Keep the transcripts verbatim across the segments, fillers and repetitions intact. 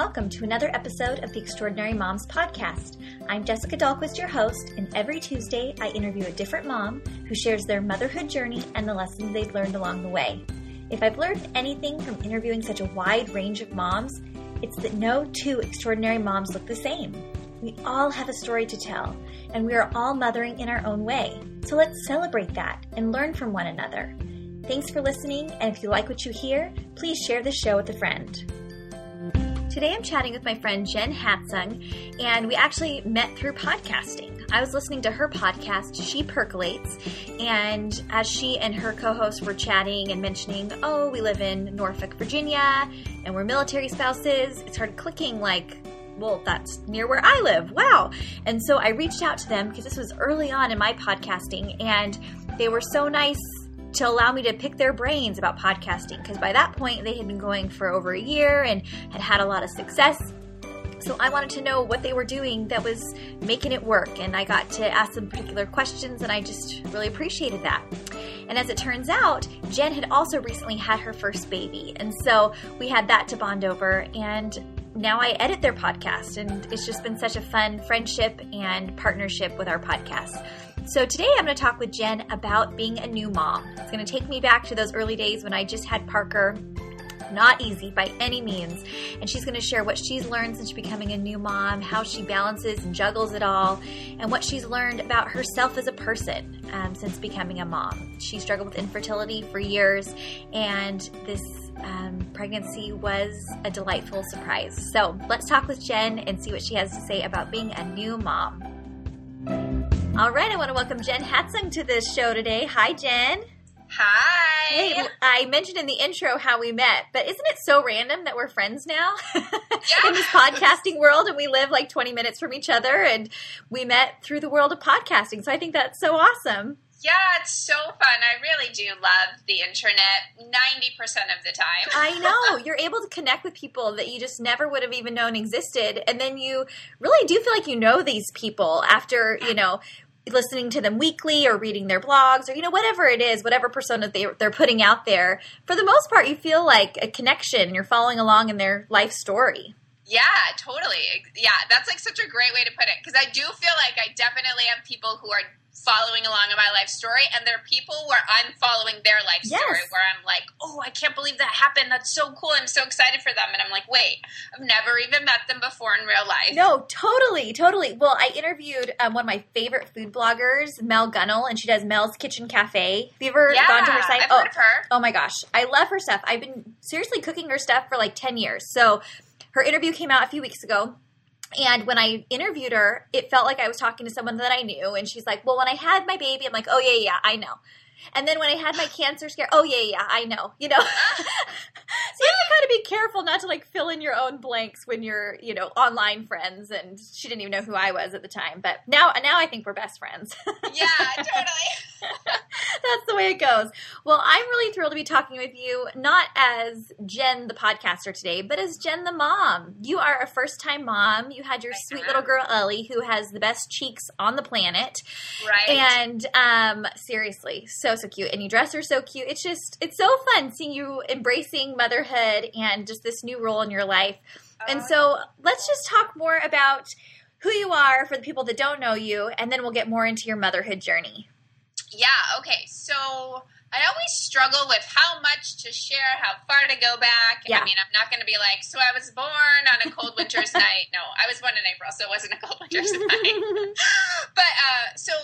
welcome to another episode of the Extraordinary Moms Podcast. I'm Jessica Dahlquist, your host, and every Tuesday I interview a different mom who shares their motherhood journey and the lessons they've learned along the way. If I've learned anything from interviewing such a wide range of moms, it's that no two extraordinary moms look the same. We all have a story to tell, and we are all mothering in our own way. So let's celebrate that and learn from one another. Thanks for listening, and if you like what you hear, please share the show with a friend. Today I'm chatting with my friend Jen Hatzung, and we actually met through podcasting. I was listening to her podcast, She Percolates, and as she and her co-host were chatting and mentioning, oh, we live in Norfolk, Virginia, and we're military spouses, it started clicking like, well, that's near where I live. Wow. And so I reached out to them because this was early on in my podcasting, and they were so nice to allow me to pick their brains about podcasting, because by that point they had been going for over a year and had had a lot of success. So I wanted to know what they were doing that was making it work, and I got to ask them particular questions, and I just really appreciated that. And as it turns out, Jen had also recently had her first baby, and so we had that to bond over, and now I edit their podcast, and it's just been such a fun friendship and partnership with our podcast. So today I'm going to talk with Jen about being a new mom. It's going to take me back to those early days when I just had Parker. Not easy by any means. And she's going to share what she's learned since becoming a new mom, how she balances and juggles it all, and what she's learned about herself as a person um, since becoming a mom. She struggled with infertility for years, and this um, pregnancy was a delightful surprise. So let's talk with Jen and see what she has to say about being a new mom. All right, I want to welcome Jen Hatzung to this show today. Hi, Jen. Hi. Hey, I mentioned in the intro how we met, but isn't it so random that we're friends now Yeah. in this podcasting world, and we live like twenty minutes from each other, and we met through the world of podcasting. So I think that's so awesome. Yeah, it's so fun. I really do love the internet ninety percent of the time. I know. You're able to connect with people that you just never would have even known existed, and then you really do feel like you know these people after, you know, listening to them weekly or reading their blogs or, you know, whatever it is, whatever persona they, they're putting out there. For the most part, you feel like a connection and you're following along in their life story. Yeah, totally. Yeah, that's like such a great way to put it, because I do feel like I definitely have people who are following along in my life story, and there are people where I'm following their life Yes. story where I'm like, oh, I can't believe that happened. That's so cool. I'm so excited for them. And I'm like, wait, I've never even met them before in real life. No, totally, totally. Well, I interviewed um, one of my favorite food bloggers, Mel Gunnell, and she does Mel's Kitchen Cafe. Have you ever Yeah, gone to her site? I've oh, heard of her. Oh my gosh, I love her stuff. I've been seriously cooking her stuff for like ten years. So her interview came out a few weeks ago. And when I interviewed her, it felt like I was talking to someone that I knew. And she's like, well, when I had my baby, I'm like, oh, yeah, yeah, I know. And then when I had my cancer scare, oh, yeah, yeah, I know. You know, so you have to kind of be careful not to like fill in your own blanks when you're, you know, online friends. And she didn't even know who I was at the time. But now, now I think we're best friends. Yeah, totally. That's the way it goes. Well, I'm really thrilled to be talking with you, not as Jen, the podcaster today, but as Jen, the mom. You are a first-time mom. You had your I sweet am. little girl, Ellie, who has the best cheeks on the planet. Right. And um, seriously, so, so cute. And you dress her so cute. It's just, it's so fun seeing you embracing motherhood and just this new role in your life. And Uh, so let's just talk more about who you are for the people that don't know you, and then we'll get more into your motherhood journey. Yeah, okay. So I always struggle with how much to share, how far to go back. Yeah. I mean, I'm not going to be like, so I was born on a cold winter's night. No, I was born in April, so it wasn't a cold winter's night. But uh, so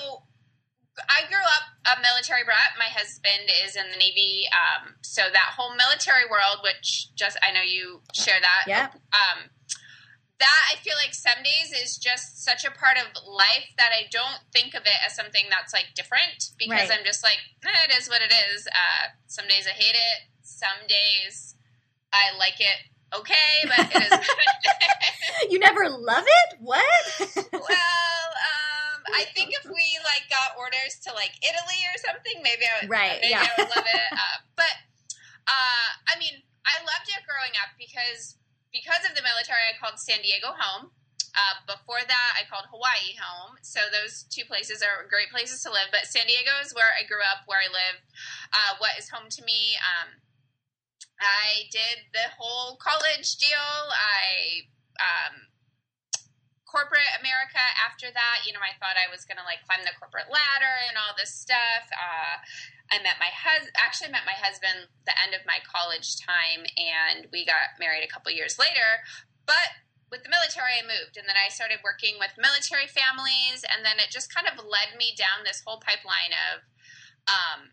I grew up a military brat. My husband is in the Navy. Um, so that whole military world, which just, I know you share that. Yeah. Um, That, I feel like some days is just such a part of life that I don't think of it as something that's, like, different, because Right. I'm just like, eh, it is what it is. Uh, some days I hate it. Some days I like it okay, but it is what it is. You never love it? What? Well, um, I think if we, like, got orders to, like, Italy or something, maybe I would, Right, maybe yeah. I would love it. Uh, but, uh, I mean, I loved it growing up because... Because of the military, I called San Diego home. Uh, before that, I called Hawaii home. So those two places are great places to live. But San Diego is where I grew up, where I live, uh, what is home to me. Um, I did the whole college deal. I, um, corporate America after that, you know, I thought I was going to like climb the corporate ladder and all this stuff. Uh, I met my husband, actually met my husband the end of my college time, and we got married a couple years later. But with the military, I moved, and then I started working with military families, and then it just kind of led me down this whole pipeline of, um,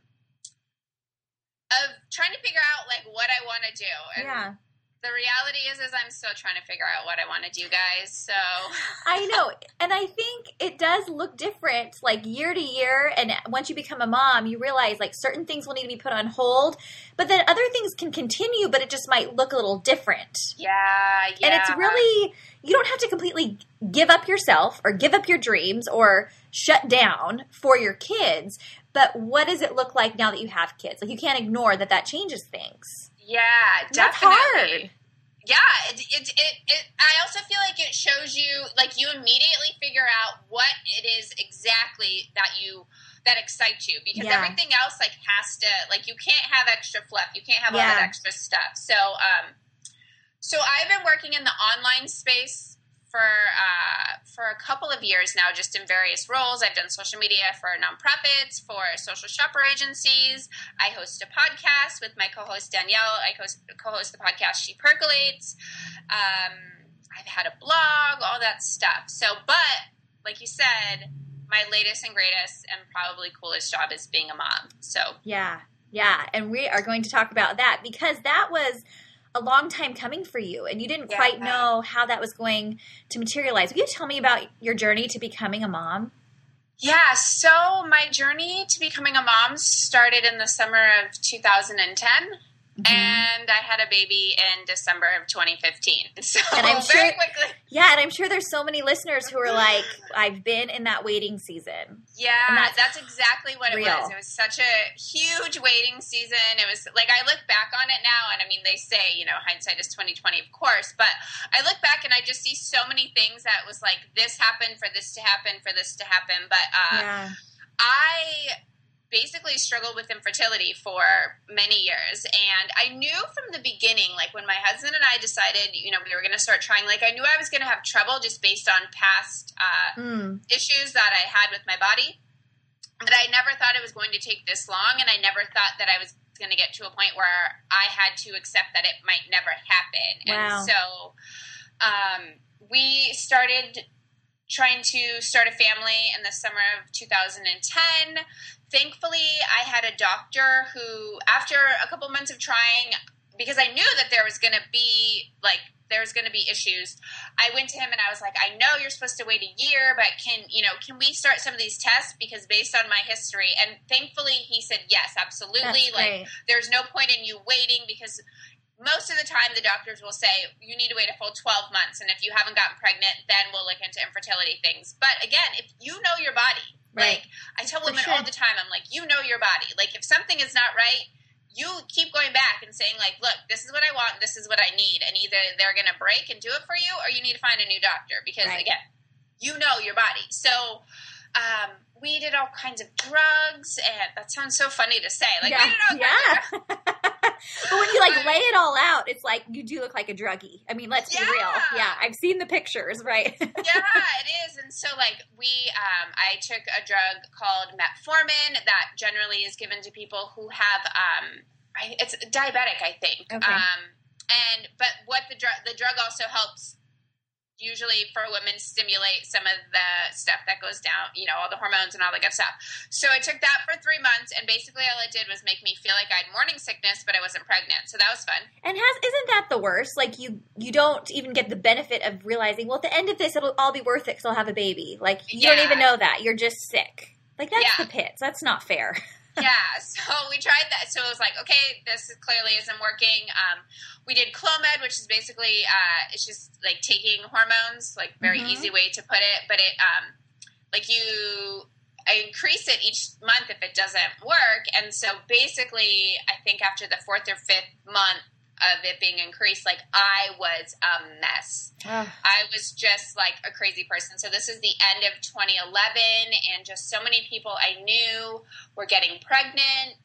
of trying to figure out like what I want to do. And yeah. The reality is, is I'm still trying to figure out what I want to do, guys. So I know. And I think it does look different like year to year. And once you become a mom, you realize like certain things will need to be put on hold, but then other things can continue, but it just might look a little different. Yeah. Yeah. And it's really, you don't have to completely give up yourself or give up your dreams or shut down for your kids. But what does it look like now that you have kids? Like you can't ignore that that changes things. Yeah, definitely. That's hard. Yeah, it, it, it, it, I also feel like it shows you, like you immediately figure out what it is exactly that you, that excites you. Because yeah. everything else, like, has to, like, you can't have extra fluff. You can't have yeah. all that extra stuff. So, um, so I've been working in the online space for, uh, for a couple of years now, just in various roles. I've done social media for nonprofits, for social shopper agencies. I host a podcast with my co-host Danielle. I co-host the podcast She Percolates. Um, I've had a blog, all that stuff. So, but like you said, my latest and greatest and probably coolest job is being a mom. So yeah, yeah. And we are going to talk about that because that was a long time coming for you, and you didn't yeah. quite know how that was going to materialize. Will you tell me about your journey to becoming a mom? Yeah, so my journey to becoming a mom started in the summer of two thousand ten, mm-hmm. and I had a baby in December of twenty fifteen. So and I'm very sure, quickly. Yeah, and I'm sure there's so many listeners who are like, I've been in that waiting season. Yeah, that's, that's exactly what it real. was. It was such a huge waiting season. It was like, I look back on it now, and I mean, they say, you know, hindsight is twenty twenty, of course, but I look back and I just see so many things that was like, this happened for this to happen, for this to happen. But uh, yeah. I basically struggled with infertility for many years, and I knew from the beginning, like when my husband and I decided, you know, we were going to start trying, like I knew I was going to have trouble just based on past uh, mm. issues that I had with my body, but I never thought it was going to take this long, and I never thought that I was going to get to a point where I had to accept that it might never happen. Wow. And so um, we started trying to start a family in the summer of two thousand ten. Thankfully, I had a doctor who, after a couple months of trying, because I knew that there was going to be, like, there was going to be issues, I went to him and I was like, I know you're supposed to wait a year, but can, you know, can we start some of these tests? Because based on my history, and thankfully he said, yes, absolutely. Like, there's no point in you waiting, because most of the time the doctors will say you need to wait a full twelve months. And if you haven't gotten pregnant, then we'll look into infertility things. But again, if you know your body, right. like I tell women sure. all the time, I'm like, you know your body. Like if something is not right, you keep going back and saying like, look, this is what I want. This is what I need. And either they're going to break and do it for you, or you need to find a new doctor, because right. again, you know your body. So, um, we did all kinds of drugs, and that sounds so funny to say. Like, yeah. we did all kinds yeah. of But when you like lay it all out, it's like you do look like a druggie. I mean, let's yeah. be real. Yeah, I've seen the pictures, right? Yeah, it is. And so, like, we, um, I took a drug called metformin that generally is given to people who have, um, I, it's diabetic, I think. Okay. Um, and but what the drug, the drug also helps. Usually for women, stimulate some of the stuff that goes down, you know, all the hormones and all that good stuff. So I took that for three months, and basically all it did was make me feel like I had morning sickness, but I wasn't pregnant. So that was fun. And has isn't that the worst? Like you, you don't even get the benefit of realizing, well, at the end of this, it'll all be worth it because I'll have a baby. Like you yeah. don't even know that. You're just sick. Like that's yeah. the pits. That's not fair. Yeah, so we tried that. So it was like, okay, this clearly isn't working. Um, we did Clomid, which is basically, uh, it's just like taking hormones, like very mm-hmm. easy way to put it. But it, um, like you I increase it each month if it doesn't work. And so basically, I think after the fourth or fifth month of it being increased, like I was a mess. Ugh. I was just like a crazy person. So this is the end of twenty eleven, and just so many people I knew were getting pregnant.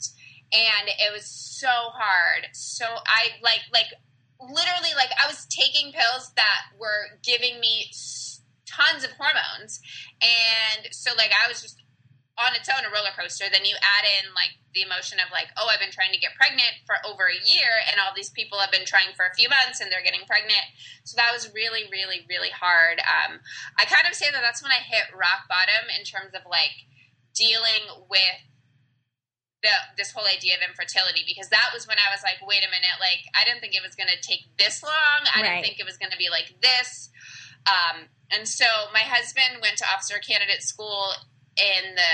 And it was so hard. So I like, like literally like I was taking pills that were giving me tons of hormones. And so like I was just on its own a roller coaster. Then you add in like the emotion of like, oh, I've been trying to get pregnant for over a year and all these people have been trying for a few months and they're getting pregnant. So that was really, really, really hard. Um, I kind of say that that's when I hit rock bottom in terms of like dealing with the, this whole idea of infertility, because that was when I was like, wait a minute, like I didn't think it was going to take this long. I Right. didn't think it was going to be like this. Um, and so my husband went to officer candidate school in the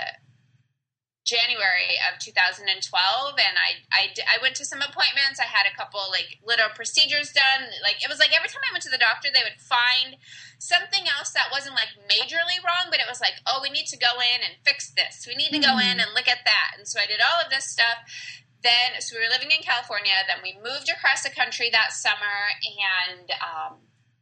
January of two thousand twelve, and I, I, I went to some appointments. I had a couple like little procedures done. Like it was like every time I went to the doctor, they would find something else that wasn't like majorly wrong, but it was like, oh, we need to go in and fix this. We need to go in and look at that. And so I did all of this stuff. Then, so we were living in California. Then we moved across the country that summer, and um,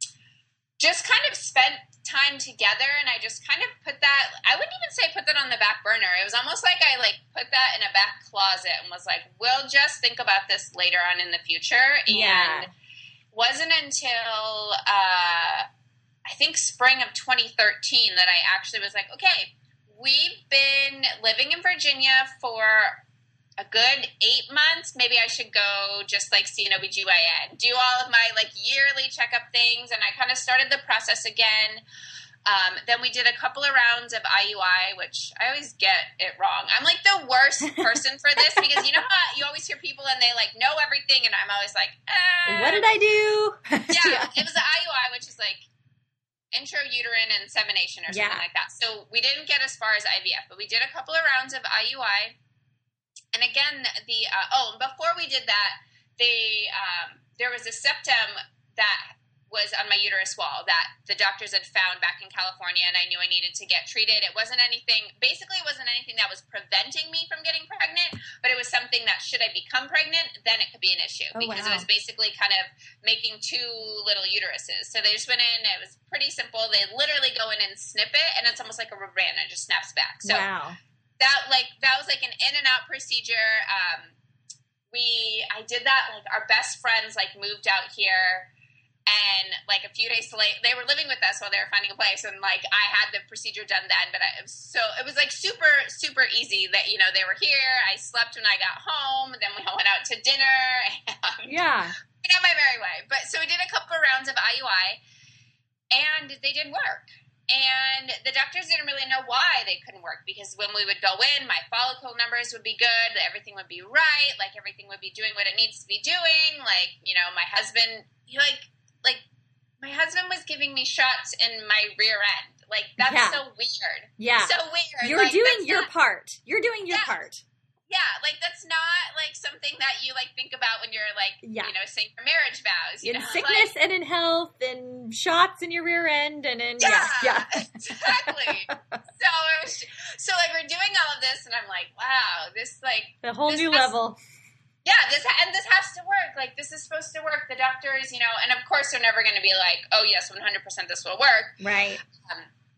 just kind of spent time together. And I just kind of put that, I wouldn't even say put that on the back burner. It was almost like I like put that in a back closet and was like, we'll just think about this later on in the future. Yeah. And wasn't until uh, I think spring of twenty thirteen that I actually was like, okay, we've been living in Virginia for a good eight months. Maybe I should go just like see an O B G Y N, do all of my like yearly checkup things. And I kind of started the process again. Um, then we did a couple of rounds of I U I, which I always get it wrong. I'm like the worst person for this because you know how you always hear people and they like know everything. And I'm always like, ah. What did I do? Yeah, it was the I U I, which is like intrauterine insemination or something Yeah. like that. So we didn't get as far as I V F, but we did a couple of rounds of I U I. And again, the uh, oh, before we did that, they um, there was a septum that was on my uterus wall that the doctors had found back in California, and I knew I needed to get treated. It wasn't anything, basically it wasn't anything that was preventing me from getting pregnant, but it was something that should I become pregnant, then it could be an issue Oh, because wow. it was basically kind of making two little uteruses. So they just went in, it was pretty simple. They literally go in and snip it, and it's almost like a rubber band and it just snaps back. So Wow. that like that was like an in and out procedure. Um, we I did that like our best friends like moved out here, and like a few days late they were living with us while they were finding a place, and like I had the procedure done then. But I, it was so it was like super super easy that you know they were here. I slept when I got home. Then we went out to dinner. And Yeah. went on my merry way. But so we did a couple of rounds of I U I, and they didn't work. And the doctors didn't really know why they couldn't work, because when we would go in, my follicle numbers would be good, everything would be right, like everything would be doing what it needs to be doing. Like, you know, my husband, he like, like my husband was giving me shots in my rear end. Like, that's Yeah. so weird. Yeah. So weird. You're Like, doing that's your not- part. You're doing your Yeah. part. Yeah, like that's not like something that you like think about when you're like, Yeah. you know, saying your marriage vows. You In know? sickness like, and in health and shots in your rear end and in, yeah. Yeah, Yeah. exactly. so it was, so like we're doing all of this, and I'm like, wow, this like The whole This new has- level. yeah, this and this has to work. Like this is supposed to work. The doctors, you know, and of course they're never going to be like, oh yes, one hundred percent this will work. Right. Um,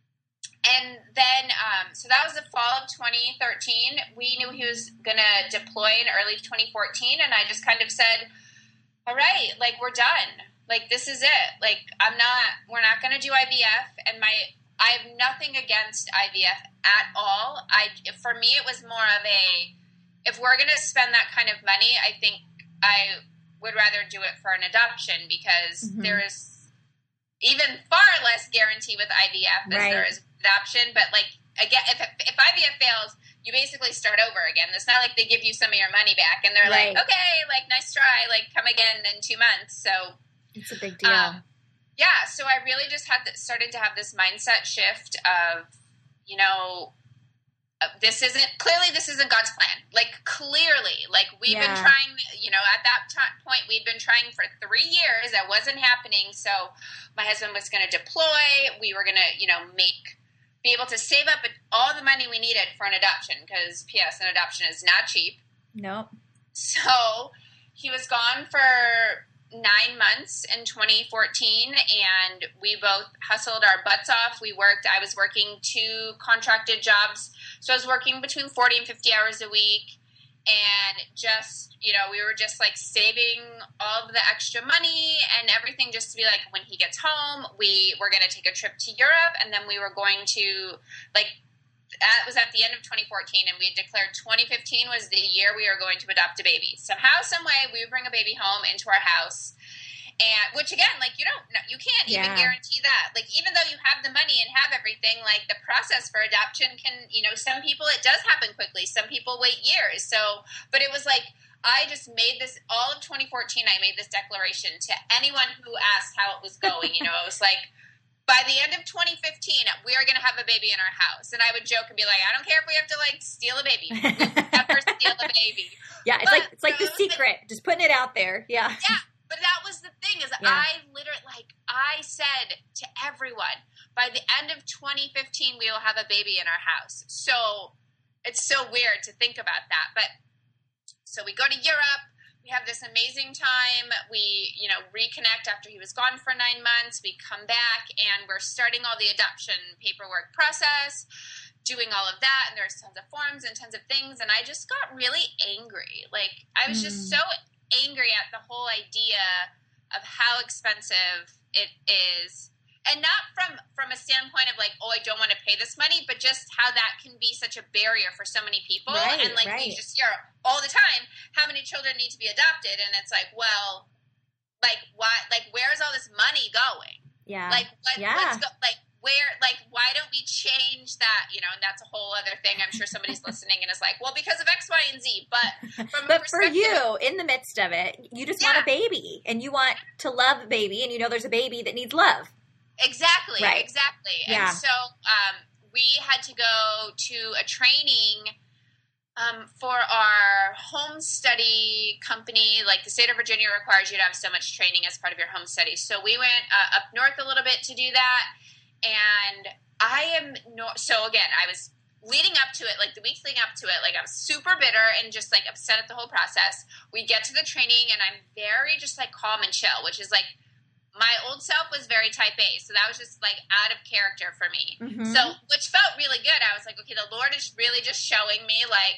and then, um, so that was the fall of twenty thirteen. We knew he was going to deploy in early twenty fourteen, and I just kind of said, all right, like, we're done. Like, this is it. Like, I'm not, we're not going to do I V F, and my, I have nothing against I V F at all. I, for me, it was more of a, if we're going to spend that kind of money, I think I would rather do it for an adoption, because Mhm. there is even far less guarantee with I V F as Right. there is adoption. But like again, if if I V F fails, you basically start over again. It's not like they give you some of your money back and they're Right. like, okay, like nice try, like come again in two months. So It's a big deal. um, yeah, so I really just had to, started to have this mindset shift of, you know, uh, this isn't clearly this isn't God's plan. Like clearly, like we've Yeah. been trying, you know, at that t- point we'd been trying for three years. That wasn't happening. So my husband was going to deploy. We were going to, you know, make be able to save up all the money we needed for an adoption, because P S an adoption is not cheap. Nope. So he was gone for nine months in twenty fourteen, and we both hustled our butts off. We worked, I was working two contracted jobs. So I was working between forty and fifty hours a week. and just, you know, we were just like saving all of the extra money and everything just to be like, when he gets home, we were going to take a trip to Europe, and then we were going to, like, that was at the end of twenty fourteen, and we had declared twenty fifteen was the year we were going to adopt a baby. Somehow, some way, we would bring a baby home into our house. And which again, like, you don't know, you can't even Yeah. guarantee that. Like, even though you have the money and have everything, like, the process for adoption can, you know, some people it does happen quickly. Some people wait years. So, but it was like, I just made this, all of twenty fourteen, I made this declaration to anyone who asked how it was going. You know, it was like, by the end of twenty fifteen, we are going to have a baby in our house. And I would joke and be like, I don't care if we have to, like, steal a baby. We will never steal a baby. Yeah, it's But like it's like the secret. Just putting it out there. Yeah. Yeah. But that was the thing is Yeah. I literally, like, I said to everyone, by the end of twenty fifteen, we will have a baby in our house. So it's so weird to think about that. But so we go to Europe. We have this amazing time. We, you know, reconnect after he was gone for nine months. We come back and we're starting all the adoption paperwork process, doing all of that. And there's tons of forms and tons of things. And I just got really angry. Like, I was just Mm. so angry at the whole idea of how expensive it is, and not from from a standpoint of like, oh, I don't want to pay this money, but just how that can be such a barrier for so many people. Right, and like right. you just hear all the time how many children need to be adopted, and it's like, well, like why, like where's all this money going? Yeah. Like what, Yeah. let's go, like where, like why don't we change that? You know, and that's a whole other thing. I'm sure somebody's listening and is like, well, because of X, Y, and Z. But from a But for perspective- you, in the midst of it, you just want Yeah. a baby, and you want to love a baby, and you know there's a baby that needs love. Exactly. Right. Exactly. Yeah. And so um, we had to go to a training um, for our home study company. Like the state of Virginia requires you to have so much training as part of your home study. So we went uh, up north a little bit to do that. And I am no. So again, I was leading up to it, like the weeks leading up to it, like I was super bitter and just like upset at the whole process. We get to the training and I'm very just like calm and chill, which is like, my old self was very type A, so that was just like out of character for me. Mhm. So, which felt really good. I was like, okay, the Lord is really just showing me, like,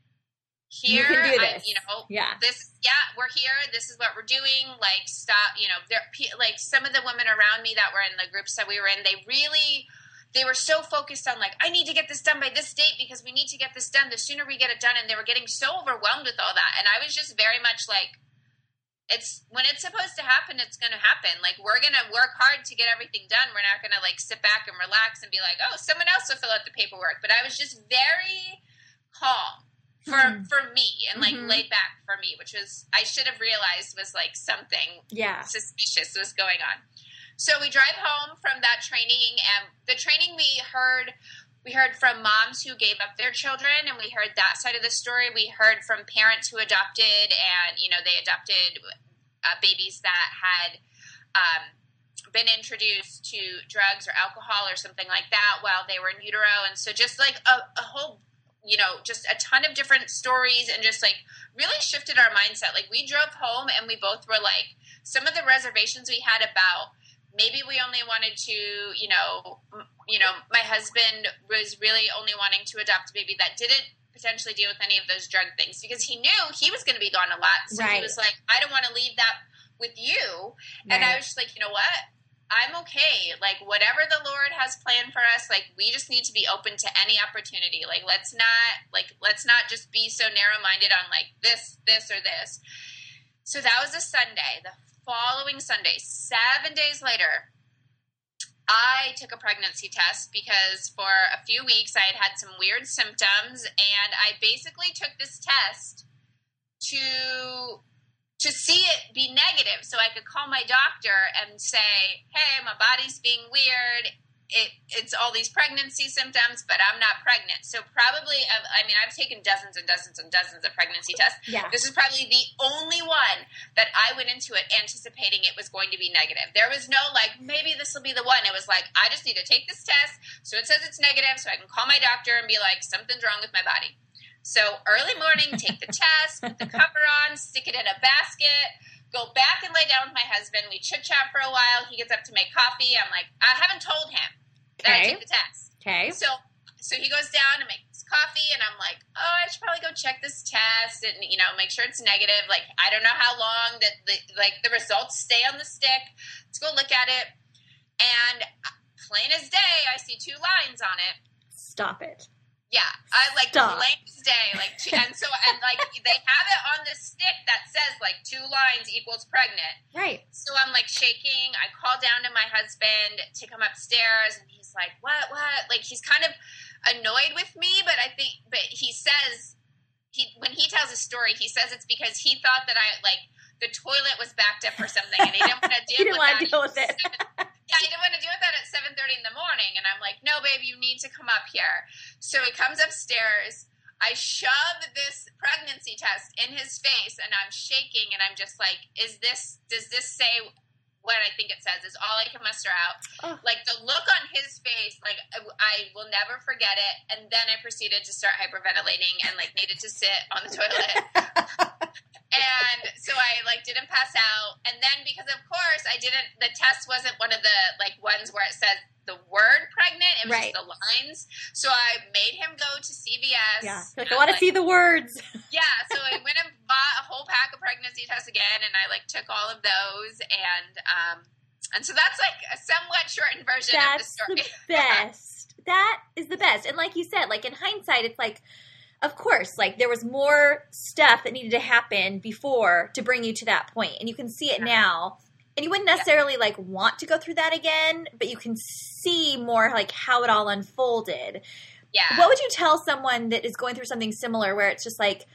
here, You can do I, this. you know, Yeah. this, yeah, we're here. This is what we're doing. Like, stop. You know, there, like some of the women around me that were in the groups that we were in, they really, they were so focused on like, I need to get this done by this date because we need to get this done. The sooner we get it done, and they were getting so overwhelmed with all that, and I was just very much like, it's when it's supposed to happen, it's going to happen. Like, we're going to work hard to get everything done. We're not going to like sit back and relax and be like, oh, someone else will fill out the paperwork. But I was just very calm for, Mhm. for me and like Mhm. laid back for me, which was, I should have realized was like something Yeah. suspicious was going on. So we drive home from that training, and the training we heard, we heard from moms who gave up their children, and we heard that side of the story. We heard from parents who adopted, and, you know, they adopted uh, babies that had um, been introduced to drugs or alcohol or something like that while they were in utero. And so just like a, a whole, you know, just a ton of different stories, and just like really shifted our mindset. Like, we drove home and we both were like, some of the reservations we had about maybe we only wanted to, you know, m- you know, my husband was really only wanting to adopt a baby that didn't potentially deal with any of those drug things, because he knew he was going to be gone a lot. So he Right. was like, I don't want to leave that with you. And I Right. was just like, you know what? I'm okay. Like, whatever the Lord has planned for us, like, we just need to be open to any opportunity. Like, let's not, like, let's not just be so narrow-minded on, like, this, this, or this. So that was a Sunday. The following Sunday, seven days later, I took a pregnancy test because for a few weeks I had had some weird symptoms, and I basically took this test to to see it be negative so I could call my doctor and say, hey, my body's being weird. It, it's all these pregnancy symptoms, but I'm not pregnant. So probably, I mean, I've taken dozens and dozens and dozens of pregnancy tests. Yeah. This is probably the only one that I went into it anticipating it was going to be negative. There was no, like, maybe this will be the one. It was like, I just need to take this test so it says it's negative so I can call my doctor and be like, something's wrong with my body. So early morning, take the test, put the cover on, stick it in a basket, go back and lay down with my husband. We chit-chat for a while. He gets up to make coffee. I'm like, I haven't told him that I Okay. took the test. Okay. So so he goes down and makes coffee, and I'm like, oh, I should probably go check this test and, you know, make sure it's negative. Like, I don't know how long that the, like, the results stay on the stick. Let's go look at it. And plain as day, I see two lines on it. Stop it. Yeah, I like Stop. plain as day, like, two, and so and like they have it on this stick that says like two lines equals pregnant. Right. So I'm like shaking. I call down to my husband to come upstairs, and he's like, "What? What?" Like he's kind of annoyed with me, but I think, but he says he when he tells his story, he says it's because he thought that I like the toilet was backed up or something, and he didn't want to deal he didn't with want that. to deal with it. Yeah, he didn't want to deal with that at seven thirty in the morning. And I'm like, no, babe, you need to come up here. So he comes upstairs. I shove this pregnancy test in his face, and I'm shaking, and I'm just like, is this, does this say what I think it says? Is all I can muster out. Oh. Like, the look on his face, like, I will never forget it. And then I proceeded to start hyperventilating and, like, needed to sit on the toilet. And so I, like, didn't pass out. And then because, of course, I didn't – the test wasn't one of the, like, ones where it says the word pregnant. It was right. just the lines. So I made him go to C V S. Yeah. Like, I want to like, see the words. Yeah. So I went and bought a whole pack of pregnancy tests again, and I, like, took all of those. And um, and so that's, like, a somewhat shortened version that's of the story. That's the best. That is the best. And like you said, like, in hindsight, it's like – of course, like there was more stuff that needed to happen before to bring you to that point. And you can see it now. And you wouldn't necessarily yeah. like want to go through that again, but you can see more like how it all unfolded. Yeah. What would you tell someone that is going through something similar where it's just like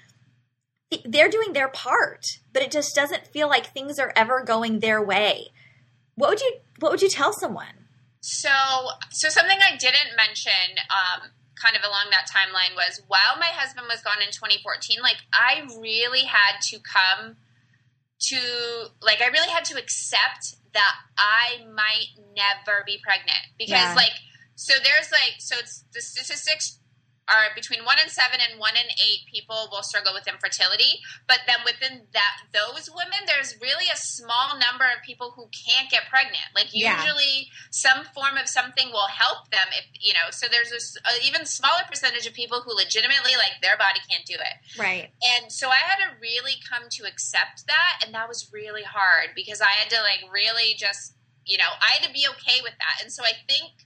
they're doing their part, but it just doesn't feel like things are ever going their way? What would you what would you tell someone? So so something I didn't mention um kind of along that timeline was while my husband was gone in twenty fourteen, like I really had to come to, like I really had to accept that I might never be pregnant because yeah. like, so there's like, so it's the statistics are between one in seven and one in eight people will struggle with infertility. But then within that, those women, there's really a small number of people who can't get pregnant. Like usually yeah. some form of something will help them if, you know, so there's a, a even smaller percentage of people who legitimately like their body can't do it. Right. And so I had to really come to accept that. And that was really hard because I had to like really just, you know, I had to be okay with that. And so I think,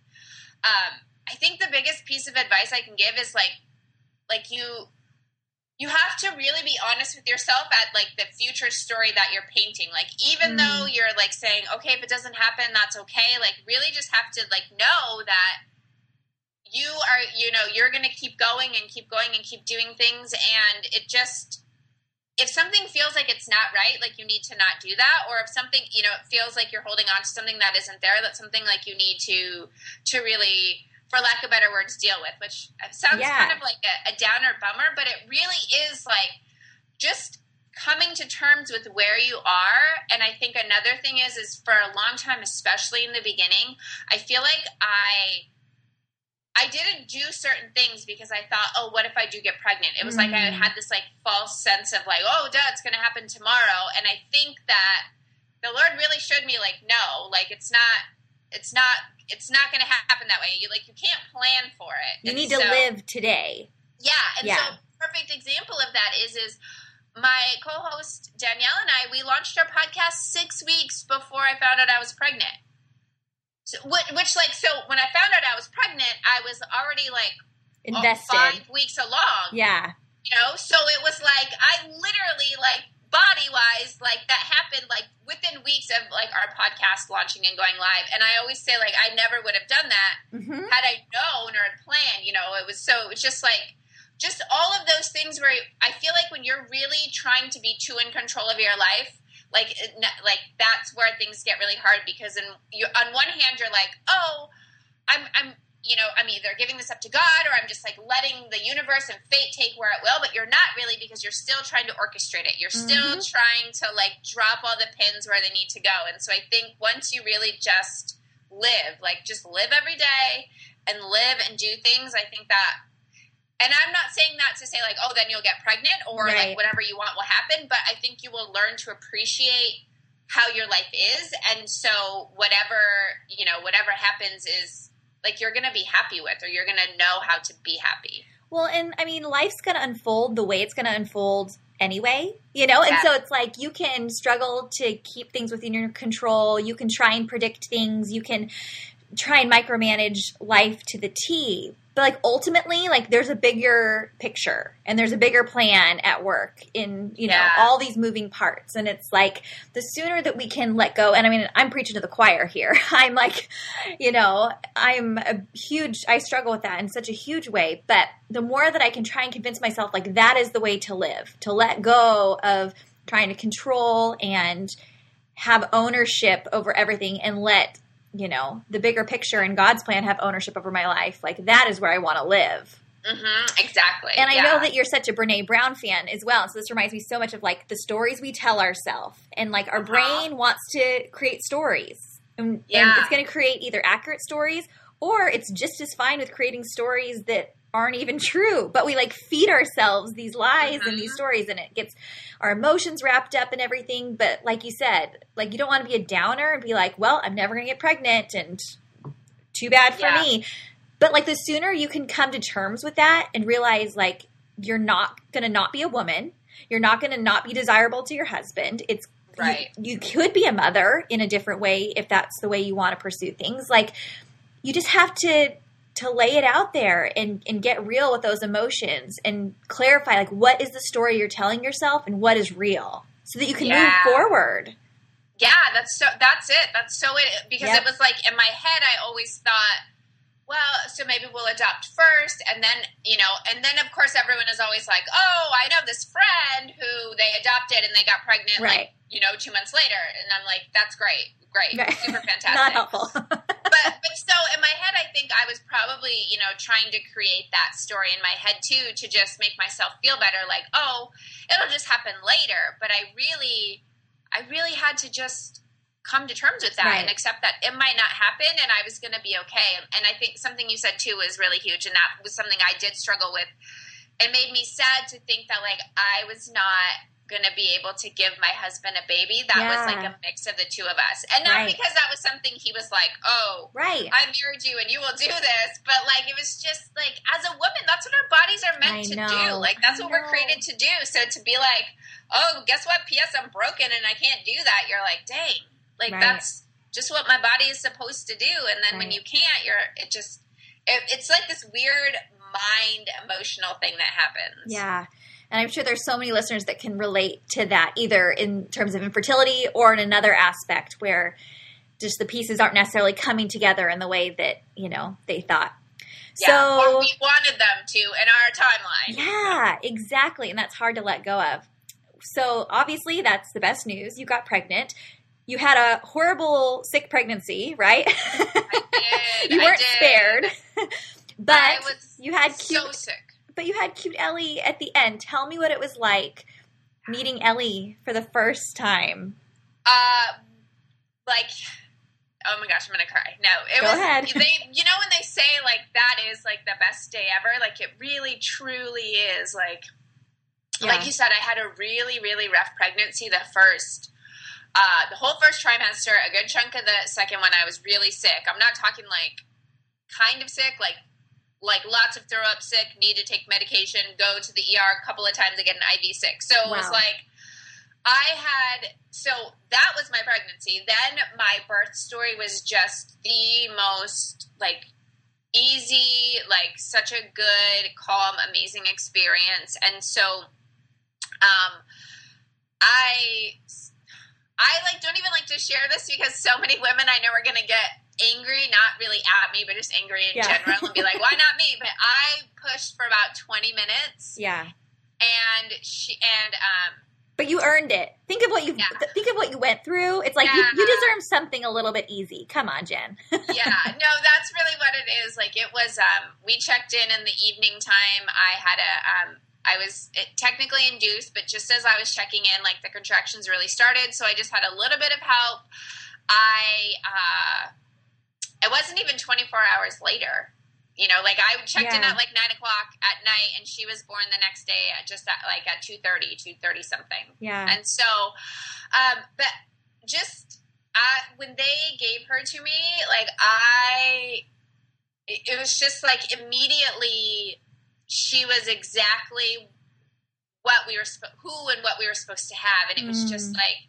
um, I think the biggest piece of advice I can give is like, like you, you have to really be honest with yourself at like the future story that you're painting. Like, even mm. though you're like saying, okay, if it doesn't happen, that's okay. Like really just have to like know that you are, you know, you're going to keep going and keep going and keep doing things. And it just, if something feels like it's not right, like you need to not do that. Or if something, you know, it feels like you're holding on to something that isn't there, that's something like you need to, to really, for lack of better words, deal with, which sounds yeah. kind of like a, a downer bummer, but it really is like just coming to terms with where you are. And I think another thing is, is for a long time, especially in the beginning, I feel like I, I didn't do certain things because I thought, oh, what if I do get pregnant? It was mm. like I had this like false sense of like, oh, duh, it's going to happen tomorrow. And I think that the Lord really showed me like, no, like it's not, it's not, it's not going to happen that way. You like, you can't plan for it. You and need so, to live today. Yeah. And yeah. so perfect example of that is, is my co-host Danielle and I, we launched our podcast six weeks before I found out I was pregnant. So, which, which like, so when I found out I was pregnant, I was already like invested five weeks along. Yeah. You know, so it was like, I literally like, body-wise, like, that happened, like, within weeks of, like, our podcast launching and going live. And I always say, like, I never would have done that mm-hmm. had I known or had planned, you know. It was so, it's just, like, just all of those things where I feel like when you're really trying to be too in control of your life, like, it, like, that's where things get really hard because in, you, on one hand, you're like, oh, I'm, I'm, you know, I'm either giving this up to God or I'm just like letting the universe and fate take where it will, but you're not really because you're still trying to orchestrate it. You're still mm-hmm. trying to like drop all the pins where they need to go. And so I think once you really just live, like just live every day and live and do things, I think that, and I'm not saying that to say like, oh, then you'll get pregnant or right. like whatever you want will happen, but I think you will learn to appreciate how your life is. And so whatever, you know, whatever happens is, like you're going to be happy with, or you're going to know how to be happy. Well, and I mean, life's going to unfold the way it's going to unfold anyway, you know? And Yeah. so it's like you can struggle to keep things within your control. You can try and predict things. You can try and micromanage life to the T. But like ultimately, like there's a bigger picture and there's a bigger plan at work in, you know, Yeah. all these moving parts. And it's like the sooner that we can let go. And I mean, I'm preaching to the choir here. I'm like, you know, I'm a huge, I struggle with that in such a huge way. But the more that I can try and convince myself, like that is the way to live, to let go of trying to control and have ownership over everything and let, you know, the bigger picture and God's plan have ownership over my life. Like that is where I want to live. Mm-hmm, exactly. And I yeah. know that you're such a Brene Brown fan as well. So this reminds me so much of like the stories we tell ourselves, and like our Uh-huh. brain wants to create stories, and, Yeah. and it's going to create either accurate stories or it's just as fine with creating stories that aren't even true, but we like feed ourselves these lies Mm-hmm. and these stories, and it gets our emotions wrapped up and everything. But like you said, like you don't want to be a downer and be like, well, I'm never going to get pregnant and too bad for Yeah. me. But like the sooner you can come to terms with that and realize like you're not going to not be a woman, you're not going to not be desirable to your husband. It's Right. You, you could be a mother in a different way if that's the way you want to pursue things. Like you just have to to lay it out there and, and get real with those emotions and clarify like what is the story you're telling yourself and what is real so that you can Yeah. move forward. Yeah, that's so, that's it. That's so it, because Yep. it was like in my head, I always thought, well, so maybe we'll adopt first. And then, you know, and then of course everyone is always like, oh, I know this friend who they adopted and they got pregnant, Right. like, you know, two months later. And I'm like, that's great. Great. Right. Super fantastic. Not helpful. but but so in my head, I think I was probably, you know, trying to create that story in my head too, to just make myself feel better. Like, oh, it'll just happen later. But I really, I really had to just come to terms with that Right. and accept that it might not happen and I was going to be okay. And I think something you said too was really huge. And that was something I did struggle with. It made me sad to think that like I was not going to be able to give my husband a baby. That was like Yeah. a mix of the two of us. And not Right. because that was something he was like, oh, Right. I married you and you will do this. But like, it was just like, as a woman, that's what our bodies are meant I to know. do. Like, that's I what we're know. created to do. So to be like, oh, guess what? P S I'm broken and I can't do that. You're like, dang, like Right. that's just what my body is supposed to do. And then when Right. you can't, you're, it just, it, it's like this weird mind emotional thing that happens. Yeah. And I'm sure there's so many listeners that can relate to that, either in terms of infertility or in another aspect where just the pieces aren't necessarily coming together in the way that, you know, they thought. Yeah, So, or we wanted them to in our timeline. yeah, exactly. And that's hard to let go of. So obviously that's the best news. You got pregnant. You had a horrible sick pregnancy, right? I did. You I weren't did. spared. But I was you had cute so sick. But you had cute Ellie at the end. Tell me what it was like meeting Ellie for the first time. Uh, like, oh my gosh, I'm gonna cry. No, it Go was. ahead. They, you know, when they say like that is like the best day ever, like it really, truly is. Like, Yeah. like you said, I had a really, really rough pregnancy. The first, uh, the whole first trimester, a good chunk of the second one, I was really sick. I'm not talking like kind of sick, like. Like lots of throw up sick, need to take medication, go to the E R a couple of times to get an I V sick. So it was Wow. like, I had, so that was my pregnancy. Then my birth story was just the most like easy, like such a good, calm, amazing experience. And so, um, I, I like don't even like to share this because so many women I know are going to get angry, not really at me, but just angry in Yeah. general and be like, why not me? But I pushed for about twenty minutes Yeah. and she, and, um, But you earned it. Think of what you Yeah. think of what you went through. It's like you, Yeah. you deserve something a little bit easy. Come on, Jen. yeah, no, that's really what it is. Like it was, um, we checked in in the evening time. I had a, um, I was technically induced, but just as I was checking in, like the contractions really started. So I just had a little bit of help. I, uh, it wasn't even twenty-four hours later. You know, like I checked in Yeah. at like nine o'clock at night and she was born the next day at just at like at two thirty, two thirty something. Yeah. And so, um, but just, uh, when they gave her to me, like I, it, it was just like immediately she was exactly what we were, who and what we were supposed to have. And it was mm. just like,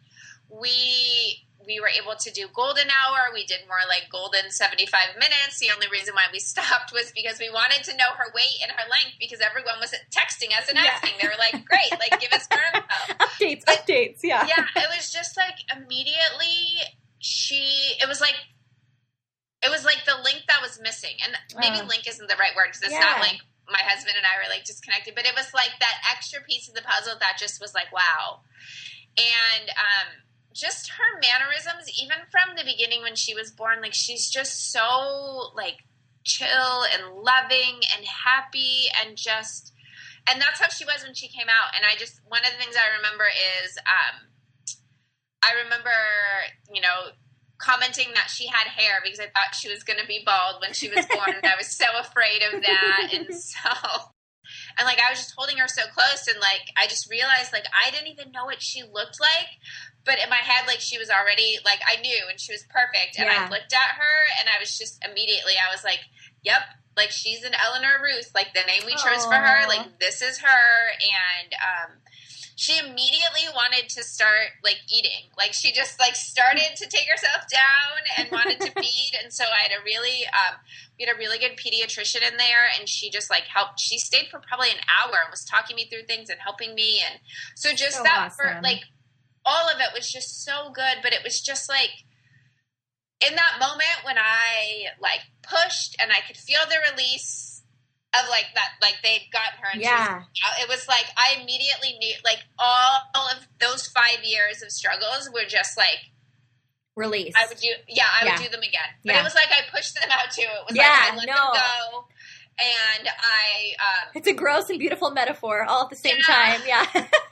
we, we were able to do golden hour. We did more like golden seventy-five minutes. The only reason why we stopped was because we wanted to know her weight and her length, because everyone was texting us and asking. Yeah. They were like, great, like give us more info. Updates, but, updates. Yeah. Yeah. It was just like immediately she, it was like, it was like the link that was missing. And maybe uh, link isn't the right word, because it's yeah. not like my husband and I were like disconnected, but it was like that extra piece of the puzzle that just was like, wow. And, um, just her mannerisms, even from the beginning when she was born, like she's just so like chill and loving and happy and just, and that's how she was when she came out. And I just, one of the things I remember is, um, I remember, you know, commenting that she had hair because I thought she was going to be bald when she was born. And I was so afraid of that. And so, and like, I was just holding her so close, and like, I just realized like, I didn't even know what she looked like. But in my head, like, she was already, like, I knew, and she was perfect. And yeah. I looked at her, and I was just immediately, I was like, yep, like, she's an Eleanor Ruth, like, the name we chose Aww. For her, like, this is her. And um, she immediately wanted to start, like, eating. Like, she just, like, started to take herself down and wanted to feed. And so I had a really, um, we had a really good pediatrician in there, and she just, like, helped. She stayed for probably an hour and was talking me through things and helping me. And so just so that, awesome. for, like, all of it was just so good, but it was just like in that moment when I like pushed and I could feel the release of like that, like they'd gotten her. And yeah. She was, it was like, I immediately knew like all, all of those five years of struggles were just like release. I would do, yeah, I yeah. would do them again. But yeah. it was like, I pushed them out too. It was yeah, like, I let no. them go. And I, um, it's a gross and beautiful metaphor all at the same yeah. time. Yeah.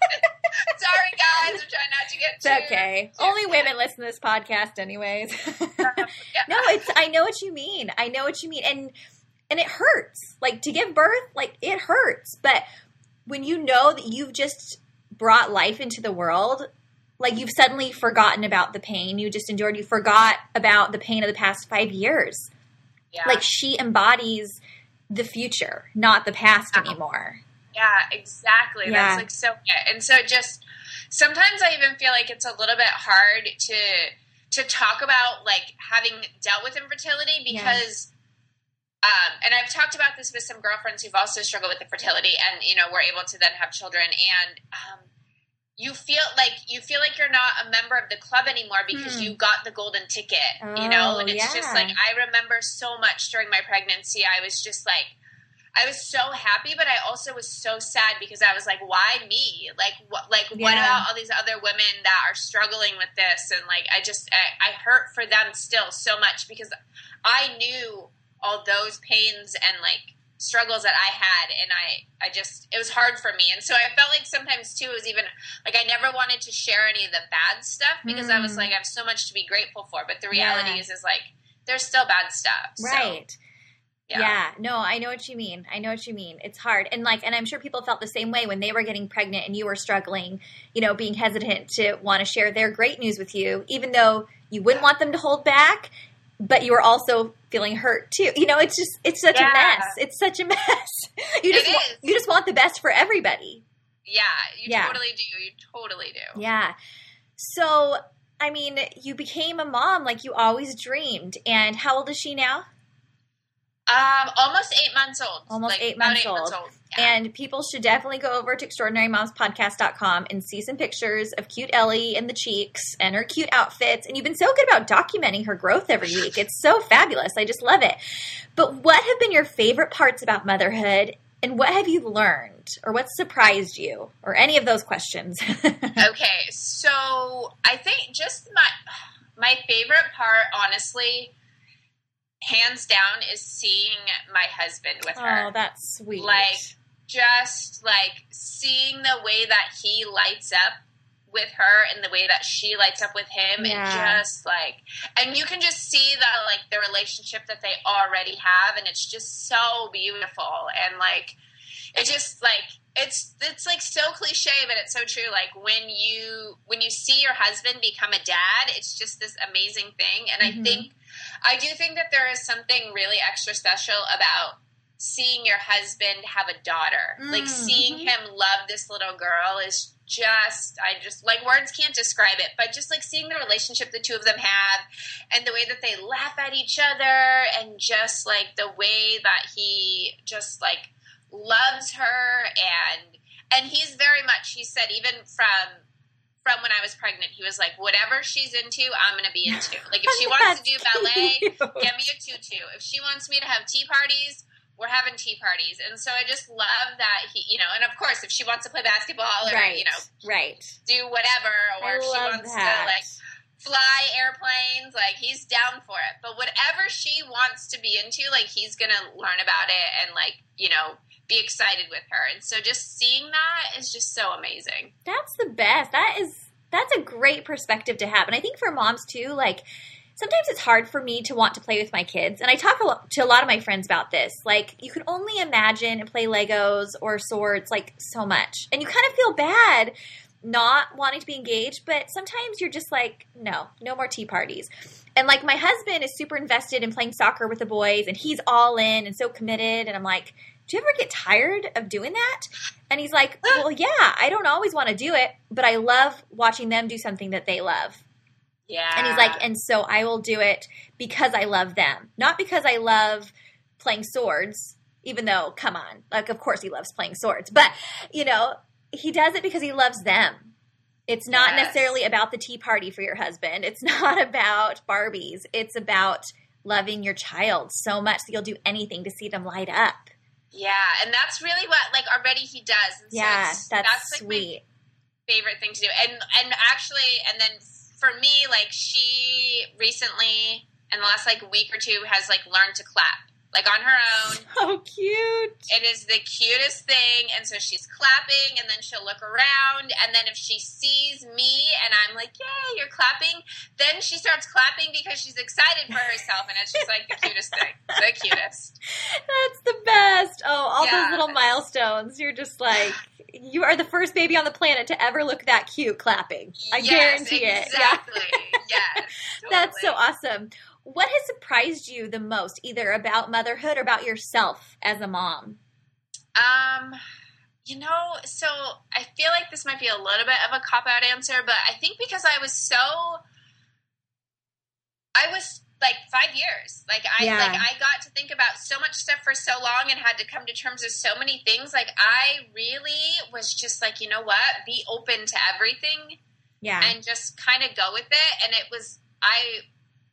Sorry, guys. I'm trying not to get It's too, okay. Too Only women listen to this podcast anyways. yeah. No, it's, I know what you mean. I know what you mean. And, and it hurts. Like, to give birth, like, it hurts. But when you know that you've just brought life into the world, like, you've suddenly forgotten about the pain you just endured. You forgot about the pain of the past five years. Yeah. Like, she embodies the future, not the past anymore. Yeah, exactly. Yeah. That's like so good. And so just sometimes I even feel like it's a little bit hard to to talk about like having dealt with infertility because yeah. um and I've talked about this with some girlfriends who've also struggled with infertility, and you know, we're able to then have children, and um you feel like you feel like you're not a member of the club anymore because hmm. you got the golden ticket, oh, you know? And it's yeah. just like, I remember so much during my pregnancy, I was just like, I was so happy, but I also was so sad because I was like, why me? Like, what, like, yeah. what about all these other women that are struggling with this? And like, I just, I, I hurt for them still so much because I knew all those pains and like struggles that I had, and I, I just, it was hard for me. And so I felt like sometimes too, it was even like, I never wanted to share any of the bad stuff because mm. I was like, I have so much to be grateful for. But the reality yeah. is, is like, there's still bad stuff. Right. So, yeah. yeah. No, I know what you mean. I know what you mean. It's hard. And like, and I'm sure people felt the same way when they were getting pregnant and you were struggling, you know, being hesitant to want to share their great news with you, even though you wouldn't want them to hold back. But you were also feeling hurt too. You know, it's just, it's such yeah. a mess. It's such a mess. You just, want, you just want the best for everybody. Yeah, you yeah. totally do. You totally do. Yeah. So, I mean, you became a mom like you always dreamed. And how old is she now? Um, almost eight months old. Almost like, eight, months, eight old. months old. Yeah. And people should definitely go over to extraordinary moms podcast dot com and see some pictures of cute Ellie and the cheeks and her cute outfits. And you've been so good about documenting her growth every week. It's so fabulous. I just love it. But what have been your favorite parts about motherhood, and what have you learned, or what surprised you, or any of those questions? Okay, so I think just my my favorite part, honestly, hands down, is seeing my husband with her. Oh, that's sweet. Like, just, like, seeing the way that he lights up with her and the way that she lights up with him. Yeah. And just, like, and you can just see that, like, the relationship that they already have, and it's just so beautiful. And, like, it just, like, it's it's like so cliche, but it's so true. Like when you when you see your husband become a dad, it's just this amazing thing. And mm-hmm. I think I do think that there is something really extra special about seeing your husband have a daughter. Mm-hmm. Like seeing him love this little girl is just, I just, like, words can't describe it, but just, like, seeing the relationship the two of them have and the way that they laugh at each other and just, like, the way that he just, like, loves her and, and he's very much, he said, even from, from when I was pregnant, he was like, whatever she's into, I'm going to be into. Like, if she wants to do ballet, cute. Get me a tutu. If she wants me to have tea parties, we're having tea parties. And so I just love that he, you know, and of course, if she wants to play basketball or, right, you know, right. do whatever, or I if she wants that. to, like, fly airplanes, like, he's down for it. But whatever she wants to be into, like, he's going to learn about it and, like, you know, be excited with her. And so just seeing that is just so amazing. That's the best. That is, that's a great perspective to have. And I think for moms, too, like, sometimes it's hard for me to want to play with my kids. And I talk a lot, to a lot of my friends about this. Like, you can only imagine and play Legos or swords, like, so much. And you kind of feel bad not wanting to be engaged. But sometimes you're just like, no, no more tea parties. And, like, my husband is super invested in playing soccer with the boys. And he's all in and so committed. And I'm like, do you ever get tired of doing that? And he's like, well, yeah, I don't always want to do it. But I love watching them do something that they love. Yeah. And he's like, and so I will do it because I love them. Not because I love playing swords, even though, come on, like, of course he loves playing swords. But, you know, he does it because he loves them. It's not yes. necessarily about the tea party for your husband. It's not about Barbies. It's about loving your child so much that you'll do anything to see them light up. Yeah, and that's really what, like, already he does. And so yeah, that's, that's, that's sweet. Like, my favorite thing to do. And, and actually, and then for me, like, she recently, in the last, like, week or two, has, like, learned to clap, like, on her own. Oh, cute. It is the cutest thing, and so she's clapping, and then she'll look around, and then if she sees me, and I'm like, yay, you're clapping, then she starts clapping because she's excited for herself, and it's just, like, the cutest thing. The cutest. That's the best. Oh, all Yeah. those little milestones. You're just like, you are the first baby on the planet to ever look that cute clapping. I yes, guarantee exactly. it. Yeah. Yes, totally. That's so awesome. What has surprised you the most, either about motherhood or about yourself as a mom? Um, you know, so I feel like this might be a little bit of a cop-out answer, but I think because I was so, I was like five years. Like I, Yeah. like I got to think about so much stuff for so long and had to come to terms with so many things. Like I really was just like, you know what, be open to everything. Yeah. And just kind of go with it. And it was, I,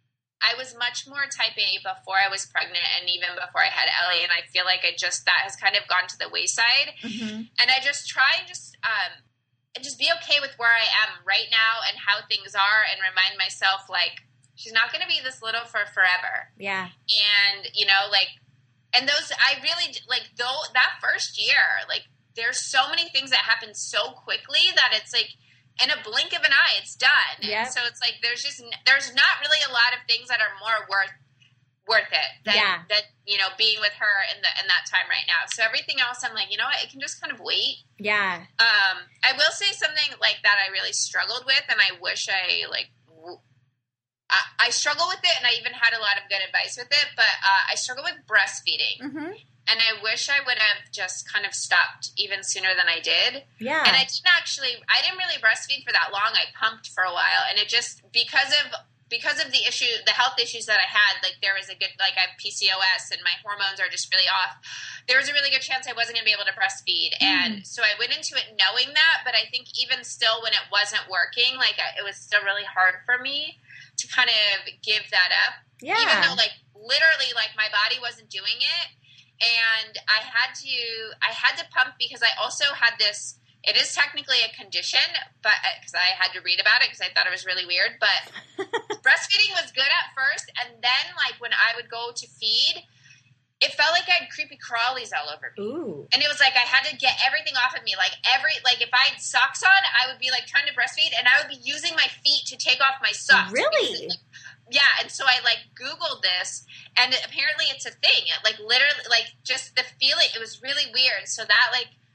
I was much more type A before I was pregnant and even before I had Ellie. And I feel like I just, that has kind of gone to the wayside. Mm-hmm. And I just try and just, um, and just be okay with where I am right now and how things are and remind myself, like, she's not going to be this little for forever. Yeah. And, you know, like, and those, I really, like, though, that first year, like, there's so many things that happen so quickly that it's like, in a blink of an eye, it's done. Yep. And so it's like, there's just, there's not really a lot of things that are more worth, worth it than, Yeah. than, you know, being with her in the, in that time right now. So everything else, I'm like, you know what, it can just kind of wait. Yeah. Um, I will say something like that I really struggled with, and I wish I, like, w- I, I struggle with it, and I even had a lot of good advice with it, but uh, I struggle with breastfeeding. Mm-hmm. And I wish I would have just kind of stopped even sooner than I did. Yeah. And I didn't actually, I didn't really breastfeed for that long. I pumped for a while. And it just, because of, because of the issue, the health issues that I had, like there was a good, like I have P C O S and my hormones are just really off. There was a really good chance I wasn't going to be able to breastfeed. Mm. And so I went into it knowing that, but I think even still when it wasn't working, like it was still really hard for me to kind of give that up. Yeah. Even though like literally like my body wasn't doing it. And I had to, I had to pump because I also had this, it is technically a condition, but because I had to read about it because I thought it was really weird, but breastfeeding was good at first. And then like when I would go to feed, it felt like I had creepy crawlies all over me. Ooh. And it was like, I had to get everything off of me. Like every, like if I had socks on, I would be like trying to breastfeed and I would be using my feet to take off my socks. Really? Because, like, yeah, and so I, like, Googled this, and apparently it's a thing. Like, literally, like, just the feeling, it was really weird. So that, like,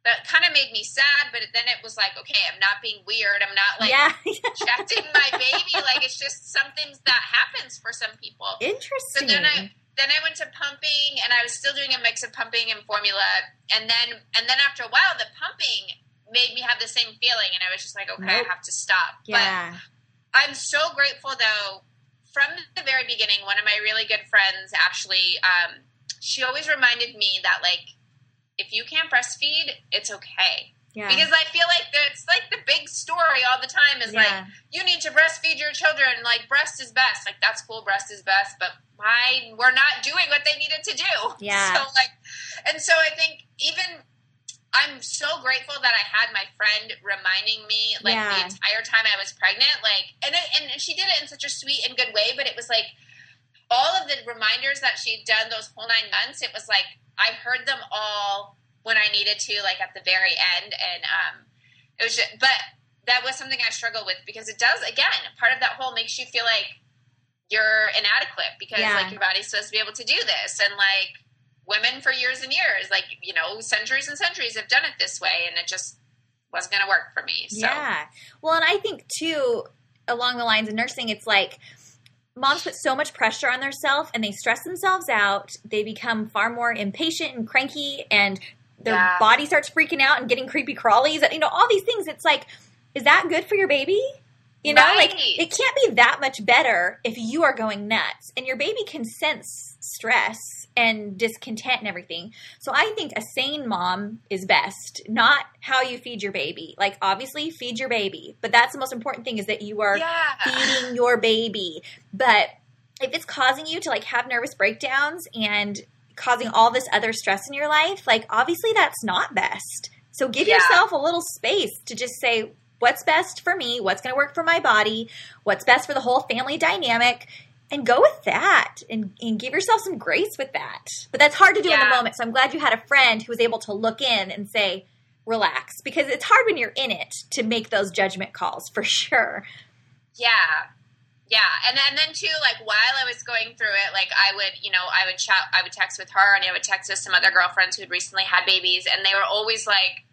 that kind of made me sad, but then it was like, okay, I'm not being weird. I'm not like yeah. rejecting my baby. Like, it's just some things that happens for some people. Interesting. So then I, then I went to pumping, and I was still doing a mix of pumping and formula. And then, and then after a while, the pumping made me have the same feeling. And I was just like, okay, nope. I have to stop. Yeah. But I'm so grateful though. From the very beginning, one of my really good friends, Ashley, um, she always reminded me that like, if you can't breastfeed, it's okay. Yeah. Because I feel like it's like the big story all the time is yeah. like, you need to breastfeed your children. Like, breast is best. Like, that's cool. Breast is best. But why we're not doing what they needed to do. Yeah. So like, and so I think even I'm so grateful that I had my friend reminding me like yeah. the entire time I was pregnant. Like, and it, and she did it in such a sweet and good way. But it was like all of the reminders that she'd done those whole nine months. It was like, I heard them all when I needed to, like at the very end. And um, it was just, but that was something I struggled with because it does, again, part of that whole makes you feel like you're inadequate because yeah. like your body's supposed to be able to do this. And like women for years and years, like, you know, centuries and centuries have done it this way. And it just wasn't going to work for me. So. Yeah. Well, and I think too, along the lines of nursing, it's like, moms put so much pressure on themselves and they stress themselves out. They become far more impatient and cranky and their yeah. body starts freaking out and getting creepy crawlies. You know, all these things. It's like, is that good for your baby? You know, right. like it can't be that much better if you are going nuts and your baby can sense stress and discontent and everything. So I think a sane mom is best, not how you feed your baby. Like obviously feed your baby, but that's the most important thing is that you are yeah. feeding your baby. But if it's causing you to like have nervous breakdowns and causing all this other stress in your life, like obviously that's not best. So give yeah. yourself a little space to just say, what's best for me? What's going to work for my body? What's best for the whole family dynamic? And go with that and, and give yourself some grace with that. But that's hard to do yeah. in the moment. So I'm glad you had a friend who was able to look in and say, relax. Because it's hard when you're in it to make those judgment calls for sure. Yeah. Yeah. And then, and then too, like while I was going through it, like I would, you know, I would chat, I would text with her and I would text with some other girlfriends who had recently had babies. And they were always like,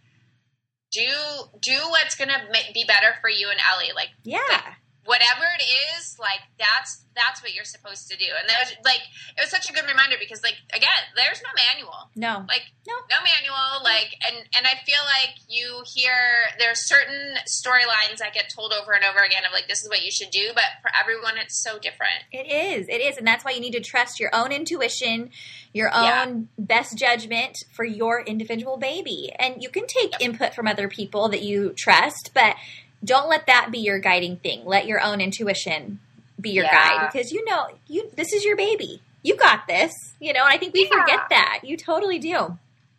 do, do what's going to be better for you and Ellie. Like, yeah. Like, whatever it is, like, that's that's what you're supposed to do. And that was, like, it was such a good reminder because, like, again, there's no manual. No. Like, no, no manual. Like, and, and I feel like you hear there's certain storylines that get told over and over again of, like, this is what you should do. But for everyone, it's so different. It is. It is. And that's why you need to trust your own intuition, your own yeah. best judgment for your individual baby. And you can take yep. input from other people that you trust, but don't let that be your guiding thing. Let your own intuition be your yeah. guide because you know, you this is your baby. You got this, you know, and I think we yeah. forget that. You totally do.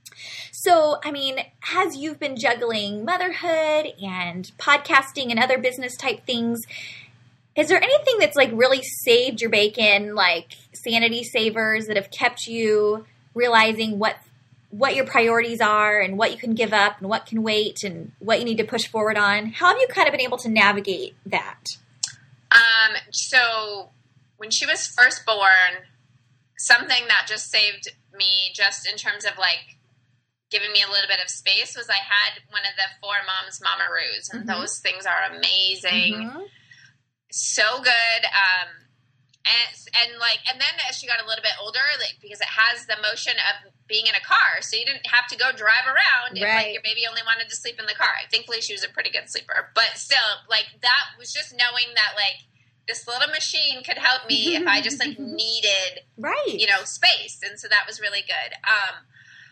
So, I mean, as you've been juggling motherhood and podcasting and other business type things, is there anything that's like really saved your bacon, like sanity savers that have kept you realizing what what your priorities are and what you can give up and what can wait and what you need to push forward on? How have you kind of been able to navigate that? Um, so when she was first born, something that just saved me just in terms of like giving me a little bit of space was I had one of the Four Moms Mamaroos, and mm-hmm. those things are amazing. Mm-hmm. So good. Um, And, and like, and then as she got a little bit older, like, because it has the motion of being in a car, so you didn't have to go drive around if right. like your baby only wanted to sleep in the car. Thankfully, she was a pretty good sleeper, but still, like, that was just knowing that like this little machine could help me if I just like needed, right, you know, space, and so that was really good. Um,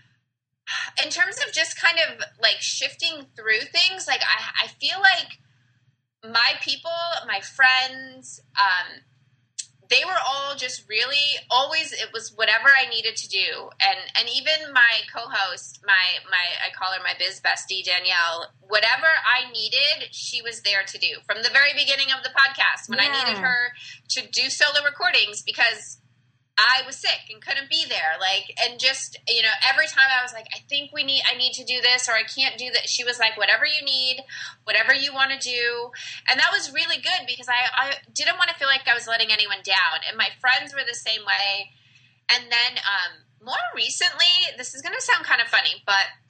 in terms of just kind of like shifting through things, like I, I feel like my people, my friends, um. they were all just really always, it was whatever I needed to do. And, and even my co-host, my, my, I call her my biz bestie, Danielle, whatever I needed, she was there to do from the very beginning of the podcast when yeah. I needed her to do solo recordings because I was sick and couldn't be there. Like, and just, you know, every time I was like, I think we need, I need to do this, or I can't do that. She was like, whatever you need, whatever you want to do. And that was really good because I, I didn't want to feel like I was letting anyone down. And my friends were the same way. And then, um, more recently, this is going to sound kind of funny, but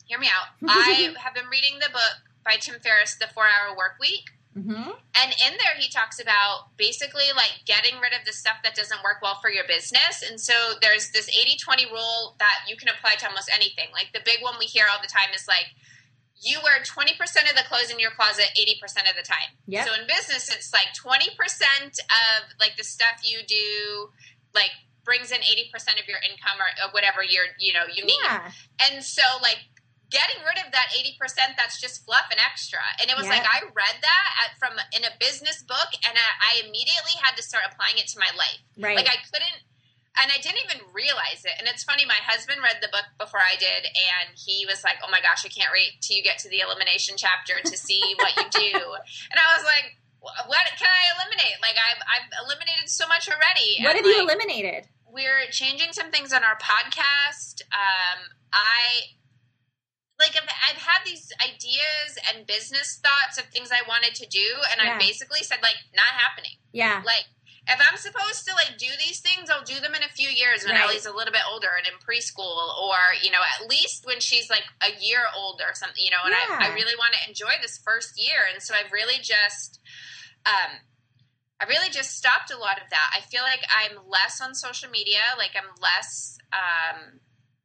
hear me out. I have been reading the book by Tim Ferriss, The four-Hour Work Week. Mm-hmm. And in there, he talks about basically like getting rid of the stuff that doesn't work well for your business. And so there's this eighty twenty rule that you can apply to almost anything. Like the big one we hear all the time is like, you wear twenty percent of the clothes in your closet eighty percent of the time. Yep. So in business, it's like twenty percent of like the stuff you do, like brings in eighty percent of your income or, or whatever you're, you know, you need. Yeah. And so like, getting rid of that eighty percent, that's just fluff and extra. And it was Yeah. like, I read that at, from in a business book, and I, I immediately had to start applying it to my life. Right. Like I couldn't, and I didn't even realize it. And it's funny, my husband read the book before I did, and he was like, oh my gosh, I can't wait till you get to the elimination chapter to see what you do. And I was like, what can I eliminate? Like I've, I've eliminated so much already. What and have you like, eliminated? We're changing some things on our podcast. Um, I... Like, I've, I've had these ideas and business thoughts of things I wanted to do, and Yeah. I basically said, like, not happening. Yeah. Like, if I'm supposed to, like, do these things, I'll do them in a few years when Right. Ellie's a little bit older and in preschool, or, you know, at least when she's, like, a year old or something, you know, and Yeah. I, I really want to enjoy this first year, and so I've really just, um, I really just stopped a lot of that. I feel like I'm less on social media, like, I'm less, um,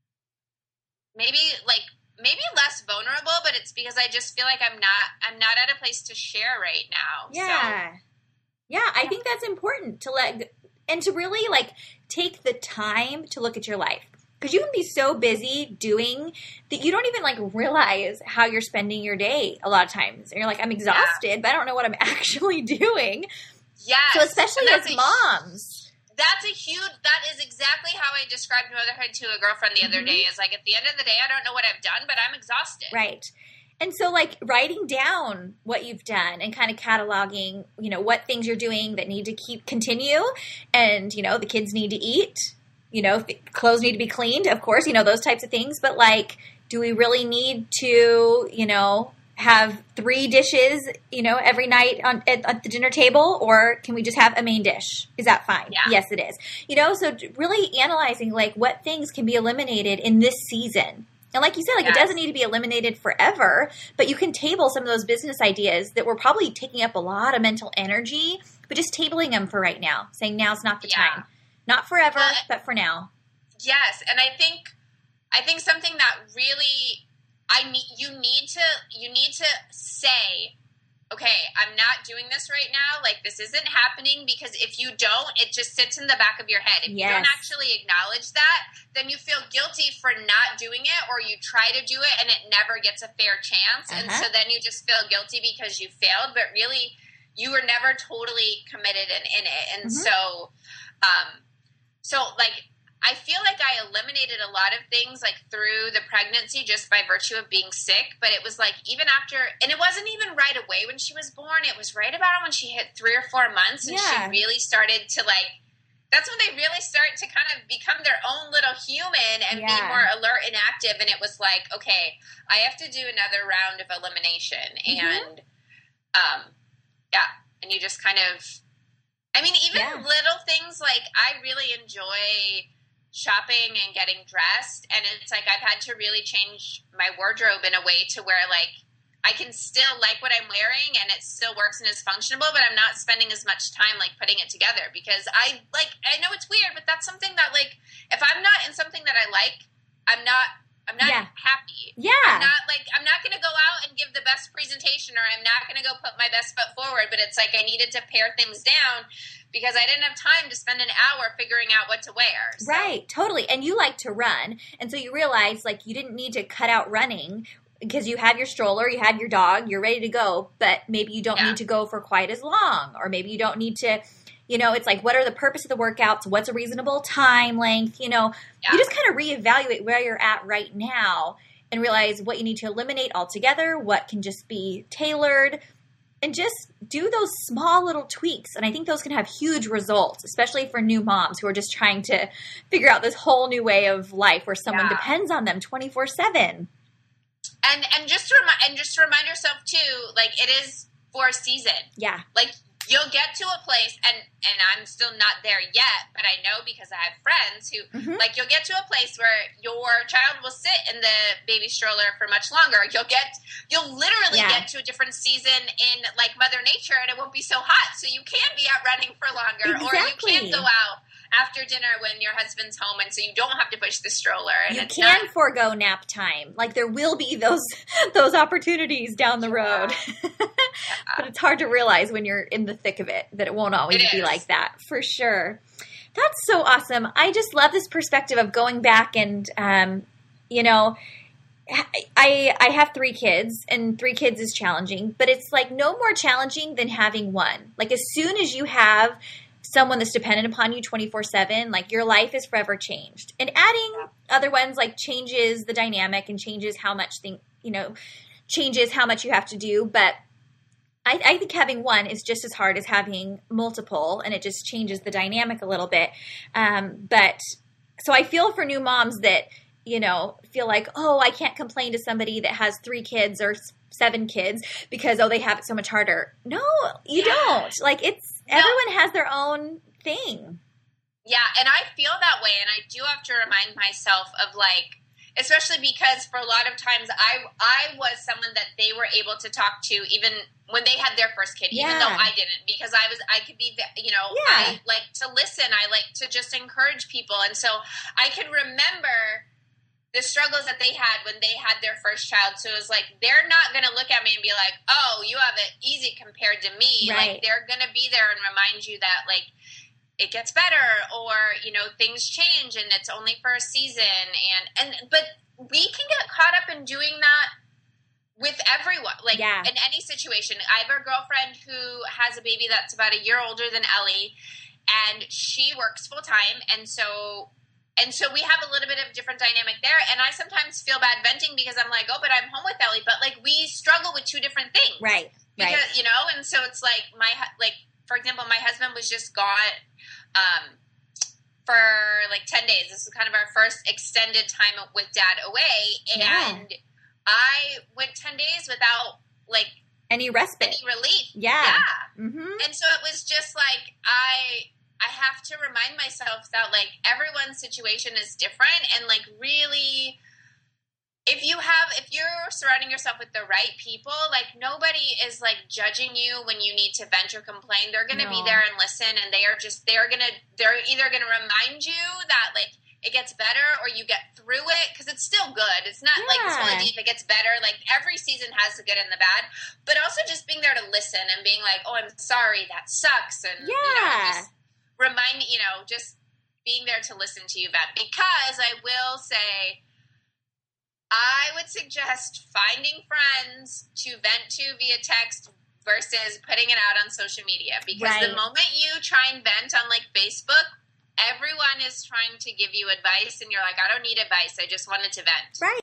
maybe, like, maybe less vulnerable, but it's because I just feel like I'm not, I'm not at a place to share right now. Yeah. So, yeah. I think that's important to let, and to really like take the time to look at your life. Because you can be so busy doing that you don't even like realize how you're spending your day a lot of times. And you're like, I'm exhausted, yeah. but I don't know what I'm actually doing. yes. So especially as a, moms. That's a huge, that is exactly how I described motherhood to a girlfriend the other Mm-hmm. day. Is like, at the end of the day, I don't know what I've done, but I'm exhausted. Right. And so like writing down what you've done and kind of cataloging, you know, what things you're doing that need to keep continue, and, you know, the kids need to eat, you know, th- clothes need to be cleaned, of course, you know, those types of things. But like, do we really need to, you know, have three dishes, you know, every night on at, at the dinner table, or can we just have a main dish? Is that fine? Yeah. Yes, it is. You know, so really analyzing like what things can be eliminated in this season. And like you said, like yes. it doesn't need to be eliminated forever, but you can table some of those business ideas that were probably taking up a lot of mental energy, but just tabling them for right now, saying now's not the yeah. time. Not forever, well, but for now. Yes, and I think I think something that really I need you need to you need to say, okay, I'm not doing this right now. Like, this isn't happening, because if you don't, it just sits in the back of your head. If yes. you don't actually acknowledge that, then you feel guilty for not doing it, or you try to do it and it never gets a fair chance. Uh-huh. And so then you just feel guilty because you failed, but really you were never totally committed and in it. And mm-hmm. so, um, so like, I feel like I eliminated a lot of things like through the pregnancy just by virtue of being sick. But it was like even after, and it wasn't even right away when she was born. It was right about when she hit three or four months and yeah. she really started to like, that's when they really start to kind of become their own little human and yeah. be more alert and active. And it was like, okay, I have to do another round of elimination. Mm-hmm. And, um, yeah. And you just kind of, I mean, even yeah. little things like I really enjoy shopping and getting dressed, and it's like I've had to really change my wardrobe in a way to where like I can still like what I'm wearing and it still works and is functional, but I'm not spending as much time like putting it together, because I like I know it's weird, but that's something that like if I'm not in something that I like, I'm not I'm not yeah. happy. Yeah. I'm not like I'm not gonna go out and give the best presentation, or I'm not gonna go put my best foot forward, but it's like I needed to pare things down because I didn't have time to spend an hour figuring out what to wear. So. Right, totally. And you like to run. And so you realize, like, you didn't need to cut out running because you have your stroller, you have your dog, you're ready to go, but maybe you don't yeah. need to go for quite as long. Or maybe you don't need to, you know, it's like, what are the purpose of the workouts? What's a reasonable time length? You know, yeah. you just kind of reevaluate where you're at right now and realize what you need to eliminate altogether, what can just be tailored, and just do those small little tweaks. And I think those can have huge results, especially for new moms who are just trying to figure out this whole new way of life where someone yeah. depends on them twenty-four seven. And and just to remind and just to remind yourself too, like it is for a season. Yeah. Like you'll get to a place, and, and I'm still not there yet, but I know because I have friends who, mm-hmm. like, you'll get to a place where your child will sit in the baby stroller for much longer. You'll get, you'll literally yeah. get to a different season in, like, Mother Nature, and it won't be so hot, so you can be out running for longer, exactly. or you can go out after dinner when your husband's home, and so you don't have to push the stroller. And you it's can not, forego nap time. Like, there will be those those opportunities down the road. Yeah. But it's hard to realize when you're in the thick of it that it won't always it be like that, for sure. That's so awesome. I just love this perspective of going back and, um, you know, I I have three kids, and three kids is challenging, but it's like no more challenging than having one. Like, as soon as you have someone that's dependent upon you twenty-four seven, like, your life is forever changed. And adding other ones, like, changes the dynamic and changes how much thing, you know, changes how much you have to do. But I, I think having one is just as hard as having multiple, and it just changes the dynamic a little bit. Um, but so I feel for new moms that, you know, feel like, oh, I can't complain to somebody that has three kids or seven kids because, oh, they have it so much harder. No, you yeah. don't. Like, it's, no. Everyone has their own thing. Yeah, and I feel that way, and I do have to remind myself of, like, especially because for a lot of times I I was someone that they were able to talk to even when they had their first kid, yeah. even though I didn't, because I was I could be, you know, yeah. I like to listen, I like to just encourage people, and so I can remember the struggles that they had when they had their first child. So it was like, they're not going to look at me and be like, oh, you have it easy compared to me. Right. Like, they're going to be there and remind you that, like, it gets better, or, you know, things change and it's only for a season. And, and, but we can get caught up in doing that with everyone, like yeah. in any situation. I have a girlfriend who has a baby that's about a year older than Ellie, and she works full time. And so And so we have a little bit of different dynamic there. And I sometimes feel bad venting because I'm like, oh, but I'm home with Ellie. But, like, we struggle with two different things. Right. Because, right. you know, and so it's like, my, like, for example, my husband was just gone um, for, like, ten days. This was kind of our first extended time with Dad away. And yeah. I went ten days without, like, any respite. Any relief. Yeah. Yeah. Mm-hmm. And so it was just like, I... I have to remind myself that, like, everyone's situation is different, and, like, really, if you have, if you're surrounding yourself with the right people, like, nobody is, like, judging you when you need to vent or complain. They're going to no. be there and listen, and they are just, they're going to, they're either going to remind you that, like, it gets better or you get through it, because it's still good. It's not yeah. like it's really deep. It gets better. Like, every season has the good and the bad, but also just being there to listen and being like, oh, I'm sorry, that sucks, and, yeah. you know, just remind me, you know, just being there to listen to you about. Because I will say, I would suggest finding friends to vent to via text versus putting it out on social media. Because right. the moment you try and vent on, like, Facebook, everyone is trying to give you advice, and you're like, I don't need advice, I just wanted to vent. Right.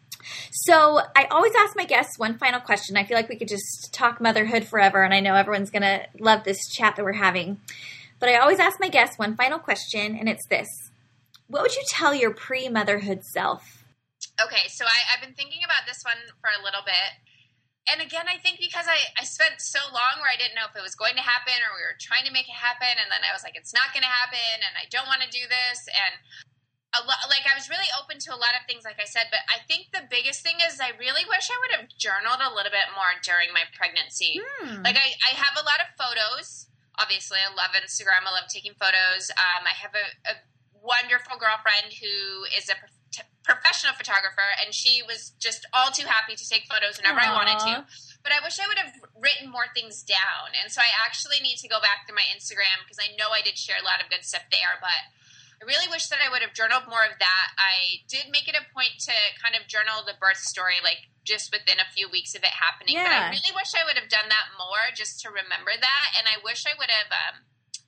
So I always ask my guests one final question. I feel like we could just talk motherhood forever, and I know everyone's going to love this chat that we're having. But I always ask my guests one final question, and it's this. What would you tell your pre-motherhood self? Okay, so I, I've been thinking about this one for a little bit. And again, I think because I, I spent so long where I didn't know if it was going to happen, or we were trying to make it happen, and then I was like, it's not going to happen, and I don't want to do this. And a lot, like, I was really open to a lot of things, like I said, but I think the biggest thing is I really wish I would have journaled a little bit more during my pregnancy. Hmm. Like, I, I have a lot of photos. Obviously, I love Instagram. I love taking photos. Um, I have a, a wonderful girlfriend who is a pro- t- professional photographer, and she was just all too happy to take photos whenever Aww. I wanted to. But I wish I would have written more things down. And so I actually need to go back through my Instagram, because I know I did share a lot of good stuff there, but I really wish that I would have journaled more of that. I did make it a point to kind of journal the birth story, like, just within a few weeks of it happening. Yeah. But I really wish I would have done that more, just to remember that. And I wish I would have, um,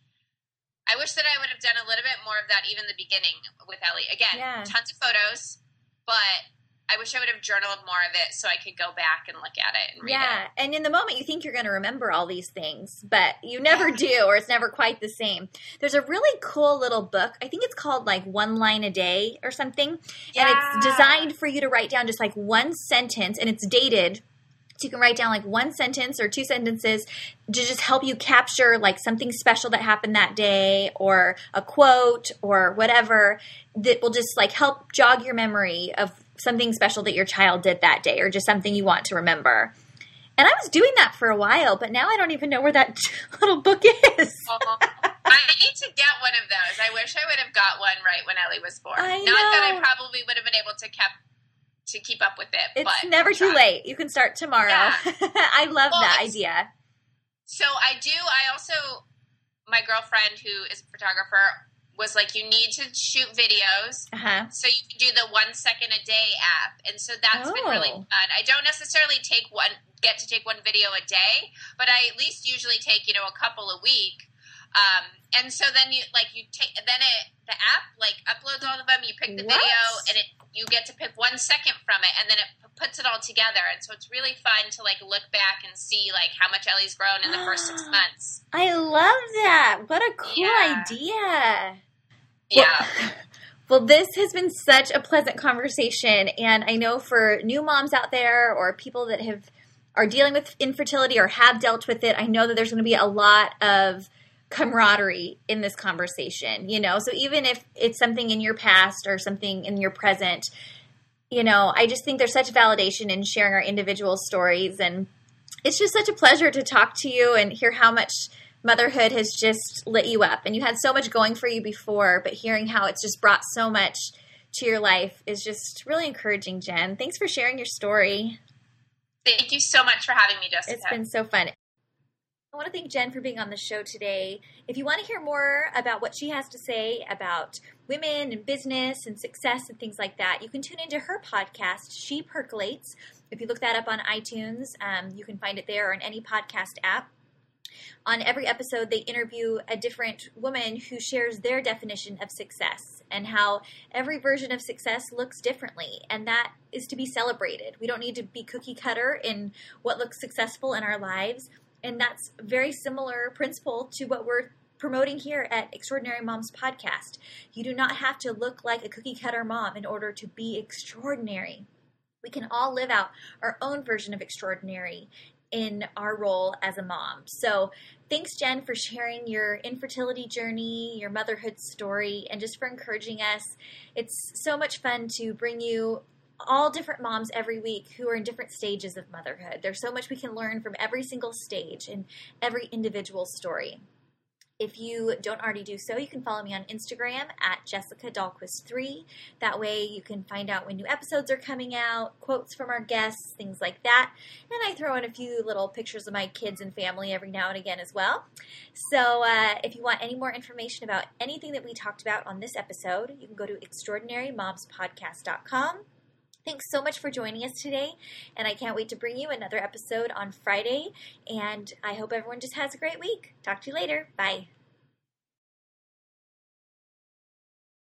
I wish that I would have done a little bit more of that even in the beginning with Ellie. Again, yeah. tons of photos, but I wish I would have journaled more of it so I could go back and look at it and read yeah. it. And in the moment, you think you're going to remember all these things, but you never do, or it's never quite the same. There's a really cool little book. I think it's called, like, One Line a Day or something. Yeah. And it's designed for you to write down just, like, one sentence, and it's dated So you can write down like one sentence or two sentences to just help you capture like something special that happened that day or a quote or whatever that will just like help jog your memory of something special that your child did that day or just something you want to remember. And I was doing that for a while, but now I don't even know where that little book is. Oh, I need to get one of those. I wish I would have got one right when Ellie was born. I Not know. that I probably would have been able to keep to keep up with it. It's but never too late. You can start tomorrow. Yeah. I love well, that idea. So I do. I also, my girlfriend who is a photographer was like, you need to shoot videos. Uh-huh. So you can do the one second a day app. And so that's Oh. been really fun. I don't necessarily take one, get to take one video a day, but I at least usually take, you know, a couple a week. Um, and so then you like you take then it the app like uploads all of them. You pick the What? video and it you get to pick one second from it, and then it p- puts it all together. And so it's really fun to like look back and see like how much Ellie's grown in the first six months. I love that. What a cool Yeah. idea. Yeah. Well, this has been such a pleasant conversation, and I know for new moms out there or people that have are dealing with infertility or have dealt with it, I know that there's going to be a lot of camaraderie in this conversation, you know? So even if it's something in your past or something in your present, you know, I just think there's such validation in sharing our individual stories, and it's just such a pleasure to talk to you and hear how much motherhood has just lit you up. And you had so much going for you before, but hearing how it's just brought so much to your life is just really encouraging, Jen. Thanks for sharing your story. Thank you so much for having me, Jessica. It's been so fun. I want to thank Jen for being on the show today. If you want to hear more about what she has to say about women and business and success and things like that, you can tune into her podcast, She Percolates. If you look that up on iTunes, um, you can find it there or in any podcast app. On every episode, they interview a different woman who shares their definition of success and how every version of success looks differently, and that is to be celebrated. We don't need to be cookie cutter in what looks successful in our lives, and that's a very similar principle to what we're promoting here at Extraordinary Moms Podcast. You do not have to look like a cookie cutter mom in order to be extraordinary. We can all live out our own version of extraordinary in our role as a mom. So thanks, Jen, for sharing your infertility journey, your motherhood story, and just for encouraging us. It's so much fun to bring you all different moms every week who are in different stages of motherhood. There's so much we can learn from every single stage and every individual story. If you don't already do so, you can follow me on Instagram at Jessica Dahlquist three. That way you can find out when new episodes are coming out, quotes from our guests, things like that. And I throw in a few little pictures of my kids and family every now and again as well. So uh, if you want any more information about anything that we talked about on this episode, you can go to extraordinary moms podcast dot com. Thanks so much for joining us today, and I can't wait to bring you another episode on Friday, and I hope everyone just has a great week. Talk to you later. Bye.